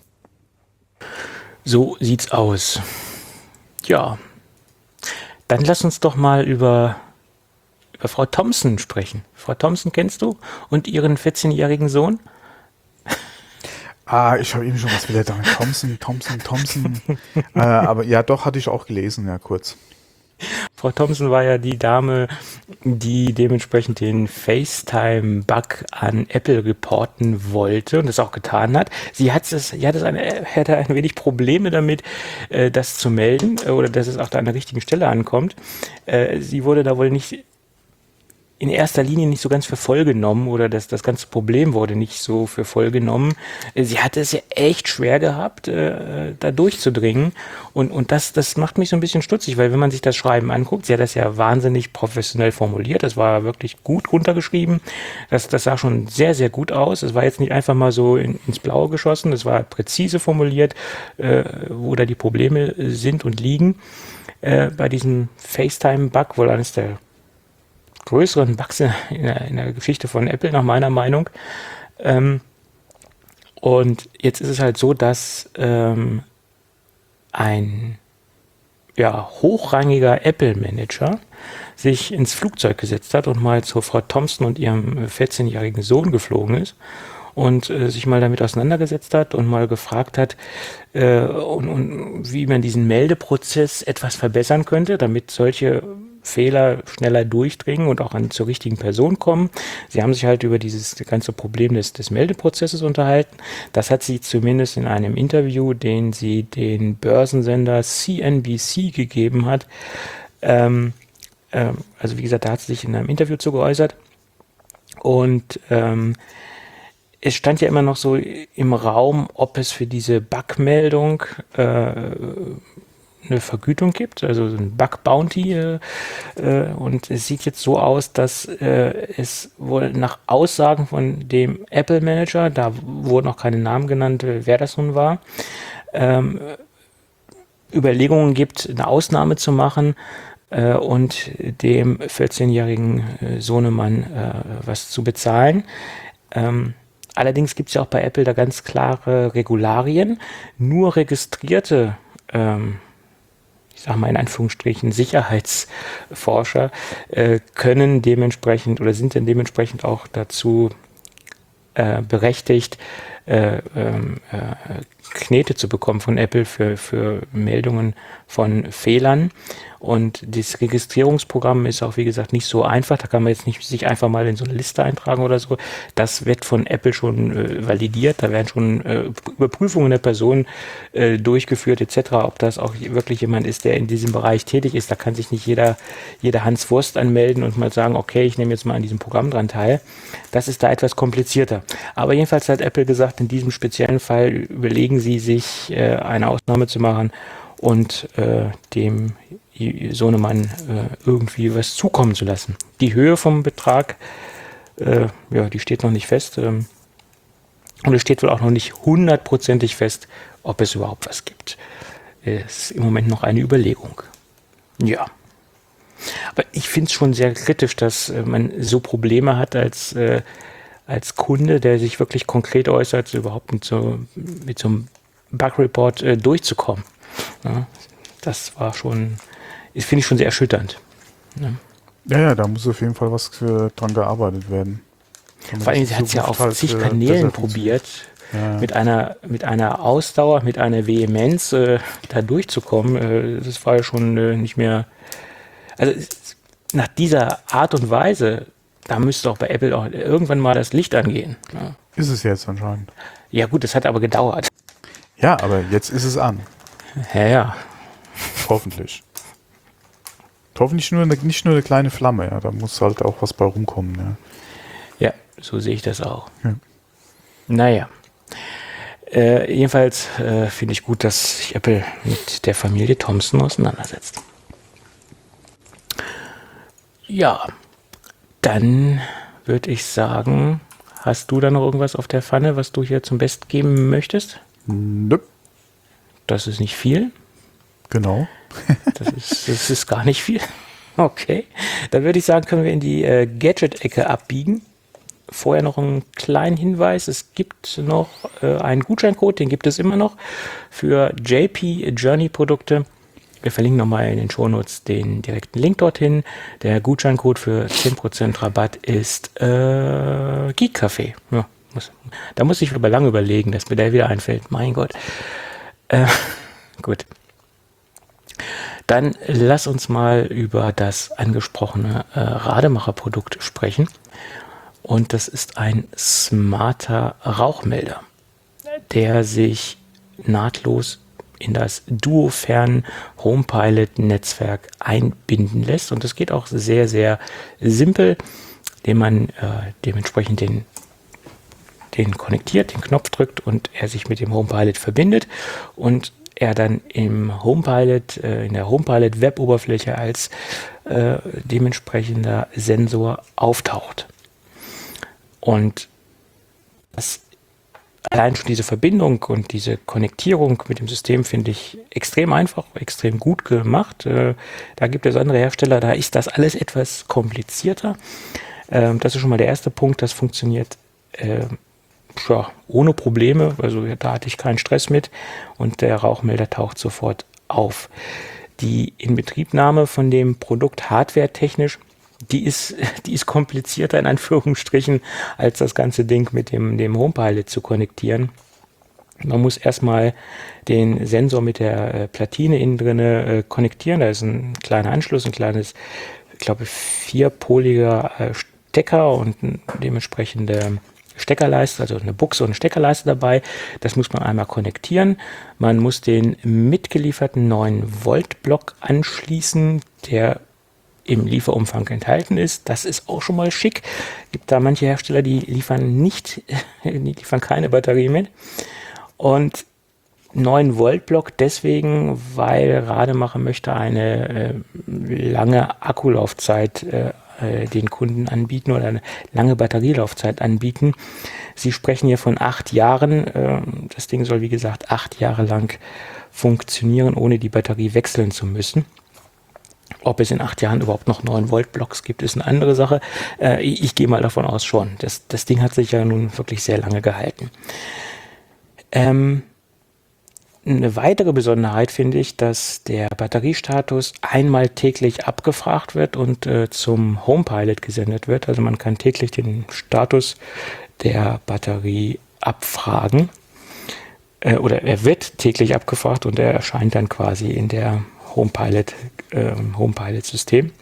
S3: So sieht's aus. Ja, dann lass uns doch mal über, über Frau Thompson sprechen. Frau Thompson kennst du und ihren vierzehnjährigen Sohn?
S2: Ah, ich habe eben schon was wieder da. Thompson, Thompson, Thompson. äh, aber ja, doch, hatte ich auch gelesen, ja, kurz.
S3: Frau Thompson war ja die Dame, die dementsprechend den FaceTime-Bug an Apple reporten wollte und das auch getan hat. Sie hat es, sie hat es eine, hatte ein wenig Probleme damit, äh, das zu melden äh, oder dass es auch da an der richtigen Stelle ankommt. Äh, sie wurde da wohl nicht in erster Linie nicht so ganz für voll genommen oder das, das ganze Problem wurde nicht so für voll genommen. Äh, Sie hatte es ja echt schwer gehabt, äh, da durchzudringen und, und das, das macht mich so ein bisschen stutzig, weil wenn man sich das Schreiben anguckt, sie hat das ja wahnsinnig professionell formuliert, das war wirklich gut runtergeschrieben, das, das sah schon sehr, sehr gut aus, es war jetzt nicht einfach mal so in, ins Blaue geschossen, es war präzise formuliert, äh, wo da die Probleme sind und liegen. Äh, bei diesem FaceTime-Bug, wohl eines der größeren Bugs in der, in der Geschichte von Apple, nach meiner Meinung. Ähm, und jetzt ist es halt so, dass ähm, ein ja, hochrangiger Apple-Manager sich ins Flugzeug gesetzt hat und mal zu Frau Thompson und ihrem vierzehnjährigen Sohn geflogen ist und äh, sich mal damit auseinandergesetzt hat und mal gefragt hat, äh, und, und wie man diesen Meldeprozess etwas verbessern könnte, damit solche Fehler schneller durchdringen und auch an zur richtigen Person kommen. Sie haben sich halt über dieses ganze Problem des, des Meldeprozesses unterhalten. Das hat sie zumindest in einem Interview, den sie den Börsensender C N B C gegeben hat. Ähm, ähm, also wie gesagt, da hat sie sich in einem Interview zu geäußert. Und ähm, es stand ja immer noch so im Raum, ob es für diese Bugmeldung äh, eine Vergütung gibt, also ein Bug Bounty, äh, äh, und es sieht jetzt so aus, dass äh, es wohl nach Aussagen von dem Apple Manager, da wurden noch keine Namen genannt, wer das nun war, ähm, Überlegungen gibt, eine Ausnahme zu machen äh, und dem vierzehnjährigen äh, Sohnemann äh, was zu bezahlen. Ähm, allerdings gibt es ja auch bei Apple da ganz klare Regularien. Nur registrierte ähm, ich sage mal in Anführungsstrichen, Sicherheitsforscher äh, können dementsprechend oder sind dann dementsprechend auch dazu äh, berechtigt, äh, ähm, äh, Knete zu bekommen von Apple für, für Meldungen von Fehlern. Und das Registrierungsprogramm ist auch, wie gesagt, nicht so einfach. Da kann man jetzt nicht sich einfach mal in so eine Liste eintragen oder so. Das wird von Apple schon äh, validiert. Da werden schon äh, Überprüfungen der Person äh, durchgeführt et cetera. Ob das auch wirklich jemand ist, der in diesem Bereich tätig ist. Da kann sich nicht jeder, jeder Hans Wurst anmelden und mal sagen, okay, ich nehme jetzt mal an diesem Programm dran teil. Das ist da etwas komplizierter. Aber jedenfalls hat Apple gesagt, in diesem speziellen Fall überlegen sie sich, äh, eine Ausnahme zu machen und äh, dem Sohnemann äh, irgendwie was zukommen zu lassen. Die Höhe vom Betrag, äh, ja, die steht noch nicht fest. Ähm, und es steht wohl auch noch nicht hundertprozentig fest, ob es überhaupt was gibt. Es ist im Moment noch eine Überlegung. Ja. Aber ich finde es schon sehr kritisch, dass äh, man so Probleme hat als, äh, als Kunde, der sich wirklich konkret äußert, überhaupt mit so, mit so einem Bug-Report äh, durchzukommen. Ja, das war schon... Das finde ich schon sehr erschütternd. Ja,
S2: ja, ja, da muss auf jeden Fall was für, dran gearbeitet werden.
S3: Vor allem, sie hat es ja auf halt zig Kanälen probiert, ja. mit, einer, mit einer Ausdauer, mit einer Vehemenz äh, da durchzukommen. Äh, das war ja schon äh, nicht mehr... Also nach dieser Art und Weise, da müsste auch bei Apple auch irgendwann mal das Licht angehen. Ja.
S2: Ist es jetzt anscheinend.
S3: Ja gut, das hat aber gedauert.
S2: Ja, aber jetzt ist es an.
S3: Ja, ja.
S2: Hoffentlich. Hoffentlich nur eine, nicht nur eine kleine Flamme, ja. Da muss halt auch was bei rumkommen, ja.
S3: Ja, so sehe ich das auch.
S2: Ja.
S3: Naja. Äh, jedenfalls äh, finde ich gut, dass sich Apple mit der Familie Thompson auseinandersetzt. Ja, dann würde ich sagen, hast du da noch irgendwas auf der Pfanne, was du hier zum Besten geben möchtest?
S2: Nö.
S3: Das ist nicht viel.
S2: Genau.
S3: Das ist, das ist gar nicht viel. Okay, dann würde ich sagen, können wir in die äh, Gadget-Ecke abbiegen. Vorher noch einen kleinen Hinweis. Es gibt noch äh, einen Gutscheincode, den gibt es immer noch für J P Journey Produkte. Wir verlinken nochmal in den Shownotes den direkten Link dorthin. Der Gutscheincode für zehn Prozent Rabatt ist äh, Geek Café. Ja, muss, da muss ich aber lange überlegen, dass mir der wieder einfällt. Mein Gott. Äh, gut. Dann lass uns mal über das angesprochene äh, Rademacher-Produkt sprechen. Und das ist ein smarter Rauchmelder, der sich nahtlos in das Duofern HomePilot-Netzwerk einbinden lässt. Und das geht auch sehr, sehr simpel, indem man äh, dementsprechend den, den konnektiert, den Knopf drückt und er sich mit dem HomePilot verbindet und er dann im HomePilot, äh, in der HomePilot-Web-Oberfläche als äh, dementsprechender Sensor auftaucht. Und das, allein schon diese Verbindung und diese Konnektierung mit dem System finde ich extrem einfach, extrem gut gemacht. Äh, da gibt es andere Hersteller, da ist das alles etwas komplizierter. Ähm, das ist schon mal der erste Punkt, das funktioniert äh, ja, ohne Probleme, also da hatte ich keinen Stress mit und der Rauchmelder taucht sofort auf. Die Inbetriebnahme von dem Produkt hardwaretechnisch, die ist, die ist komplizierter in Anführungsstrichen, als das ganze Ding mit dem, dem HomePilot zu konnektieren. Man muss erstmal den Sensor mit der äh, Platine innen drin äh, konnektieren. Da ist ein kleiner Anschluss, ein kleines, ich glaube, vierpoliger äh, Stecker und ein dementsprechende Steckerleiste, also eine Buchse und eine Steckerleiste dabei. Das muss man einmal konnektieren. Man muss den mitgelieferten neun Volt Block anschließen, der im Lieferumfang enthalten ist. Das ist auch schon mal schick. Gibt da manche Hersteller, die liefern nicht, die liefern keine Batterie mit. Und neun Volt Block deswegen, weil Rademacher möchte eine äh, lange Akkulaufzeit äh, den Kunden anbieten oder eine lange Batterielaufzeit anbieten. Sie sprechen hier von acht Jahren. Das Ding soll, wie gesagt, acht Jahre lang funktionieren, ohne die Batterie wechseln zu müssen. Ob es in acht Jahren überhaupt noch neun Volt Blocks gibt, ist eine andere Sache. Ich, ich gehe mal davon aus schon. Das, das Ding hat sich ja nun wirklich sehr lange gehalten. Ähm, Eine weitere Besonderheit finde ich, dass der Batteriestatus einmal täglich abgefragt wird und äh, zum HomePilot gesendet wird. Also man kann täglich den Status der Batterie abfragen. Äh, oder er wird täglich abgefragt und er erscheint dann quasi in der HomePilot, äh, HomePilot-System.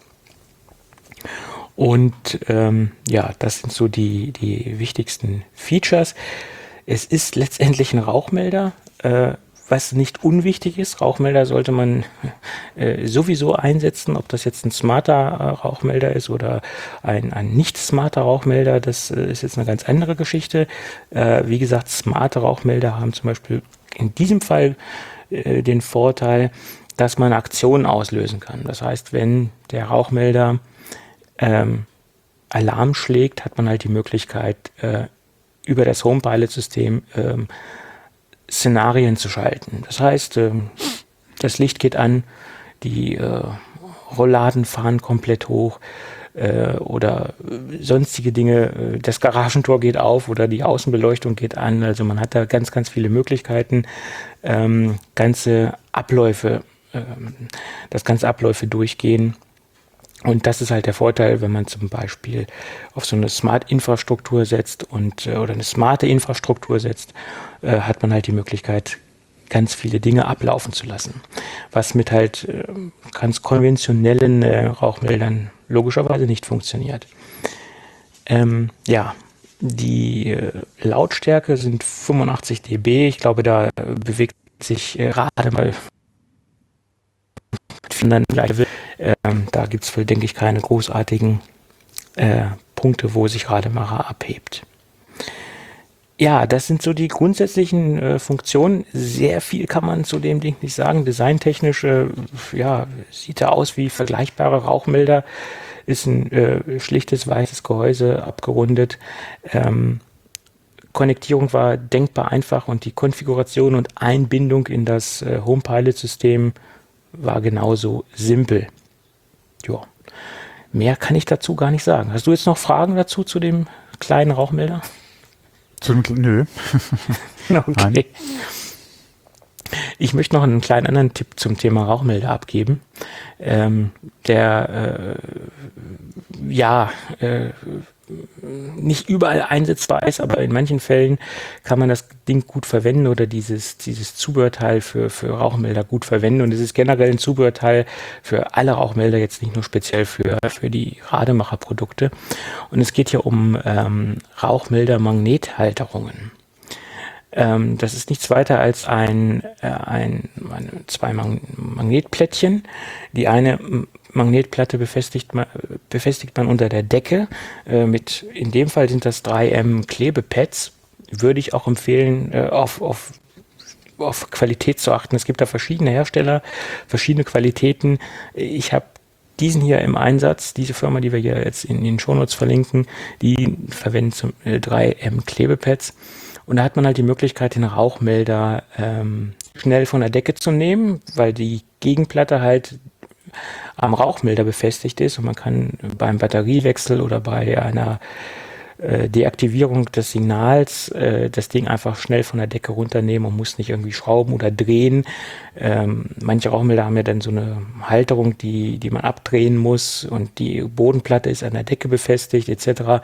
S3: Und ähm, ja, das sind so die, die wichtigsten Features. Es ist letztendlich ein Rauchmelder, äh, was nicht unwichtig ist. Rauchmelder sollte man äh, sowieso einsetzen, ob das jetzt ein smarter äh, Rauchmelder ist oder ein, ein nicht smarter Rauchmelder, das äh, ist jetzt eine ganz andere Geschichte. Äh, wie gesagt, smarte Rauchmelder haben zum Beispiel in diesem Fall äh, den Vorteil, dass man Aktionen auslösen kann. Das heißt, wenn der Rauchmelder ähm, Alarm schlägt, hat man halt die Möglichkeit, äh, über das HomePilot-System ähm, Szenarien zu schalten. Das heißt, ähm, das Licht geht an, die äh, Rollladen fahren komplett hoch äh, oder sonstige Dinge, äh, das Garagentor geht auf oder die Außenbeleuchtung geht an. Also man hat da ganz, ganz viele Möglichkeiten, ähm, ganze Abläufe, ähm, dass ganze Abläufe durchgehen. Und das ist halt der Vorteil, wenn man zum Beispiel auf so eine Smart-Infrastruktur setzt und äh, oder eine smarte Infrastruktur setzt, äh, hat man halt die Möglichkeit, ganz viele Dinge ablaufen zu lassen. Was mit halt äh, ganz konventionellen äh, Rauchmeldern logischerweise nicht funktioniert. Ähm, ja, die äh, Lautstärke sind fünfundachtzig Dezibel. Ich glaube, da äh, bewegt sich äh, gerade mal dann ähm, da gibt es, denke ich, keine großartigen äh, Punkte, wo sich Rademacher abhebt. Ja, das sind so die grundsätzlichen äh, Funktionen. Sehr viel kann man zu dem Ding nicht sagen. Designtechnisch äh, ja, sieht er aus wie vergleichbare Rauchmelder. Ist ein äh, schlichtes weißes Gehäuse, abgerundet. Ähm, Konnektierung war denkbar einfach und die Konfiguration und Einbindung in das äh, HomePilot-System war genauso simpel. Ja, mehr kann ich dazu gar nicht sagen. Hast du jetzt noch Fragen dazu zu dem kleinen Rauchmelder?
S2: Zum, nö.
S3: Okay.
S2: Nein.
S3: Ich möchte noch einen kleinen anderen Tipp zum Thema Rauchmelder abgeben, ähm, der äh, ja äh, nicht überall einsetzbar ist, aber in manchen Fällen kann man das Ding gut verwenden oder dieses, dieses Zubehörteil für, für Rauchmelder gut verwenden. Und es ist generell ein Zubehörteil für alle Rauchmelder, jetzt nicht nur speziell für, für die Rademacher-Produkte. Und es geht hier um ähm, Rauchmelder-Magnethalterungen. Ähm, das ist nichts weiter als ein, äh, ein, ein zwei Mag- Magnetplättchen. Die eine M- Magnetplatte befestigt man, befestigt man unter der Decke. Äh, mit, in dem Fall sind das drei M Klebepads. Würde ich auch empfehlen, äh, auf, auf, auf Qualität zu achten. Es gibt da verschiedene Hersteller, verschiedene Qualitäten. Ich habe diesen hier im Einsatz, diese Firma, die wir hier jetzt in den Shownotes verlinken, die verwenden zum, äh, drei M Klebepads. Und da hat man halt die Möglichkeit, den Rauchmelder ähm, schnell von der Decke zu nehmen, weil die Gegenplatte halt am Rauchmelder befestigt ist und man kann beim Batteriewechsel oder bei einer äh, Deaktivierung des Signals äh, das Ding einfach schnell von der Decke runternehmen und muss nicht irgendwie schrauben oder drehen. Ähm, manche Rauchmelder haben ja dann so eine Halterung, die, die man abdrehen muss und die Bodenplatte ist an der Decke befestigt et cetera.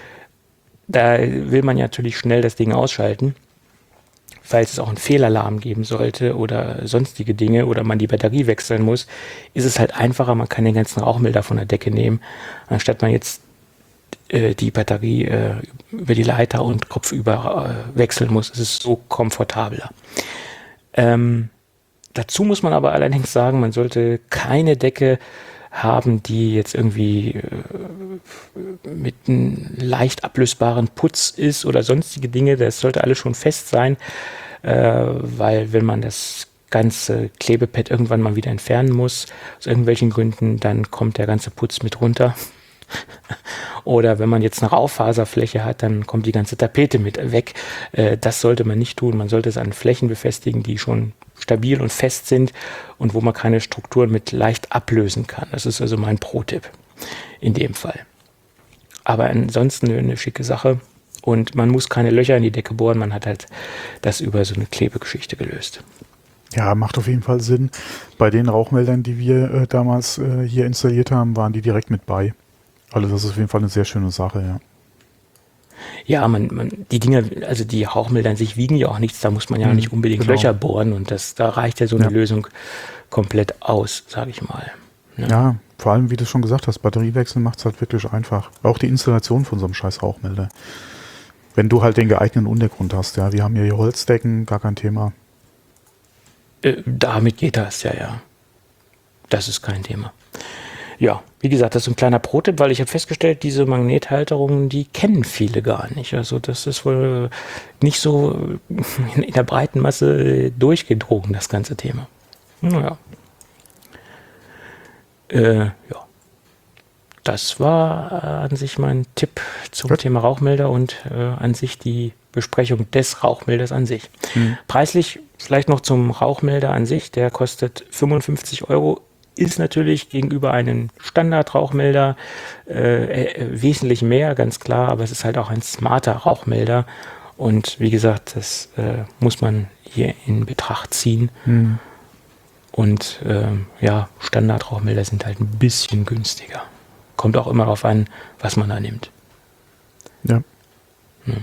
S3: Da will man ja natürlich schnell das Ding ausschalten, falls es auch einen Fehlalarm geben sollte oder sonstige Dinge oder man die Batterie wechseln muss, ist es halt einfacher, man kann den ganzen Rauchmelder von der Decke nehmen, anstatt man jetzt äh, die Batterie äh, über die Leiter und kopfüber äh, wechseln muss. Es ist so komfortabler. Ähm, dazu muss man aber allerdings sagen, man sollte keine Decke haben, die jetzt irgendwie äh, mit einem leicht ablösbaren Putz ist oder sonstige Dinge. Das sollte alles schon fest sein, äh, weil wenn man das ganze Klebepad irgendwann mal wieder entfernen muss, aus irgendwelchen Gründen, dann kommt der ganze Putz mit runter. Oder wenn man jetzt eine Raufaserfläche hat, dann kommt die ganze Tapete mit weg. Äh, das sollte man nicht tun. Man sollte es an Flächen befestigen, die schon stabil und fest sind und wo man keine Strukturen mit leicht ablösen kann. Das ist also mein Pro-Tipp in dem Fall. Aber ansonsten eine schicke Sache und man muss keine Löcher in die Decke bohren. Man hat halt das über so eine Klebegeschichte gelöst.
S2: Ja, macht auf jeden Fall Sinn. Bei den Rauchmeldern, die wir äh, damals äh, hier installiert haben, waren die direkt mit bei. Also das ist auf jeden Fall eine sehr schöne Sache, ja.
S3: Ja, man, man, die Dinger, also die Rauchmelder an sich wiegen ja auch nichts, da muss man ja
S2: Mhm,
S3: nicht unbedingt
S2: genau.
S3: Löcher bohren und das, da reicht ja so eine
S2: Ja.
S3: Lösung komplett aus, sage ich mal. Ja.
S2: Ja, vor allem, wie du schon gesagt hast, Batteriewechsel macht es halt wirklich einfach. Auch die Installation von so einem scheiß Rauchmelder. Wenn du halt den geeigneten Untergrund hast, ja. Wir haben hier Holzdecken, gar kein Thema.
S3: Äh, damit geht das, ja, ja. Das ist kein Thema. Ja, wie gesagt, das ist ein kleiner Pro-Tipp, weil ich habe festgestellt, diese Magnethalterungen, die kennen viele gar nicht. Also das ist wohl nicht so in, in der breiten Masse durchgedrungen, das ganze Thema. Naja. Äh, ja. Das war äh, an sich mein Tipp zum
S2: Gut.
S3: Thema Rauchmelder und äh, an sich die Besprechung des Rauchmelders an sich.
S2: Mhm.
S3: Preislich vielleicht noch zum Rauchmelder an sich, der kostet fünfundfünfzig Euro. Ist natürlich gegenüber einem Standard-Rauchmelder äh, äh, wesentlich mehr, ganz klar, aber es ist halt auch ein smarter Rauchmelder und wie gesagt, das äh, muss man hier in Betracht ziehen.
S2: Mhm.
S3: Und äh, ja, Standard-Rauchmelder sind halt ein bisschen günstiger. Kommt auch immer darauf an, was man da nimmt.
S2: Ja.
S3: Hm.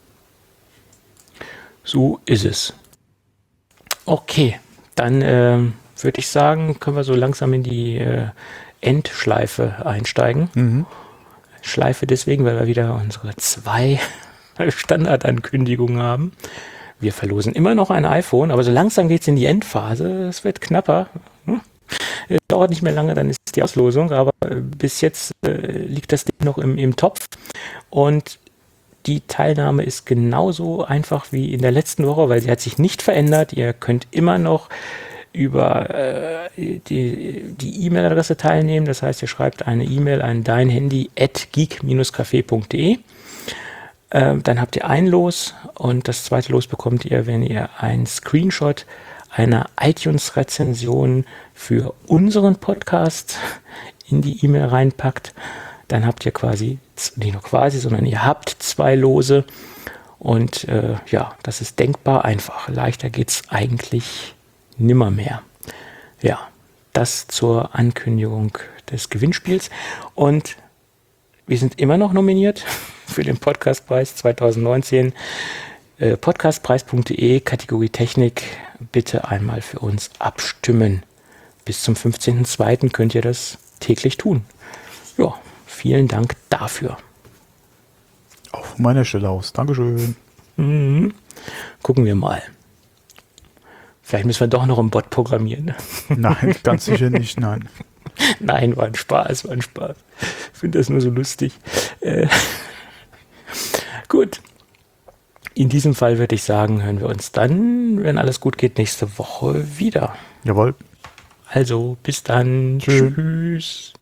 S3: So ist es. Okay, dann ähm, würde ich sagen, können wir so langsam in die äh, Endschleife einsteigen.
S2: Mhm.
S3: Schleife deswegen, weil wir wieder unsere zwei Standardankündigungen haben. Wir verlosen immer noch ein iPhone, aber so langsam geht es in die Endphase. Es wird knapper. Hm? Es dauert nicht mehr lange, dann ist die Auslosung, aber äh, bis jetzt äh, liegt das Ding noch im, im Topf. Und die Teilnahme ist genauso einfach wie in der letzten Woche, weil sie hat sich nicht verändert. Ihr könnt immer noch über äh, die die E-Mail-Adresse teilnehmen. Das heißt, ihr schreibt eine E-Mail an deinhandy at geek dash café punkt de. Äh, dann habt ihr ein Los und das zweite Los bekommt ihr, wenn ihr ein Screenshot eine iTunes-Rezension für unseren Podcast in die E-Mail reinpackt, dann habt ihr quasi, nicht nur quasi, sondern ihr habt zwei Lose. Und äh, ja, das ist denkbar einfach. Leichter geht es eigentlich nimmer mehr. Ja, das zur Ankündigung des Gewinnspiels. Und wir sind immer noch nominiert für den Podcastpreis zwanzig neunzehn. Äh, podcastpreis punkt de, Kategorie Technik. Bitte einmal für uns abstimmen. Bis zum fünfzehnten zweiten könnt ihr das täglich tun. Ja, vielen Dank dafür.
S2: Auch von meiner Stelle aus. Dankeschön.
S3: Mhm. Gucken wir mal. Vielleicht müssen wir doch noch einen Bot programmieren.
S2: Nein, ganz sicher nicht, nein.
S3: Nein, war ein Spaß, war ein Spaß. Ich finde das nur so lustig. Äh, gut. In diesem Fall würde ich sagen, hören wir uns dann, wenn alles gut geht, nächste Woche wieder.
S2: Jawohl.
S3: Also, bis dann.
S2: Tschüss.
S3: Tschüss.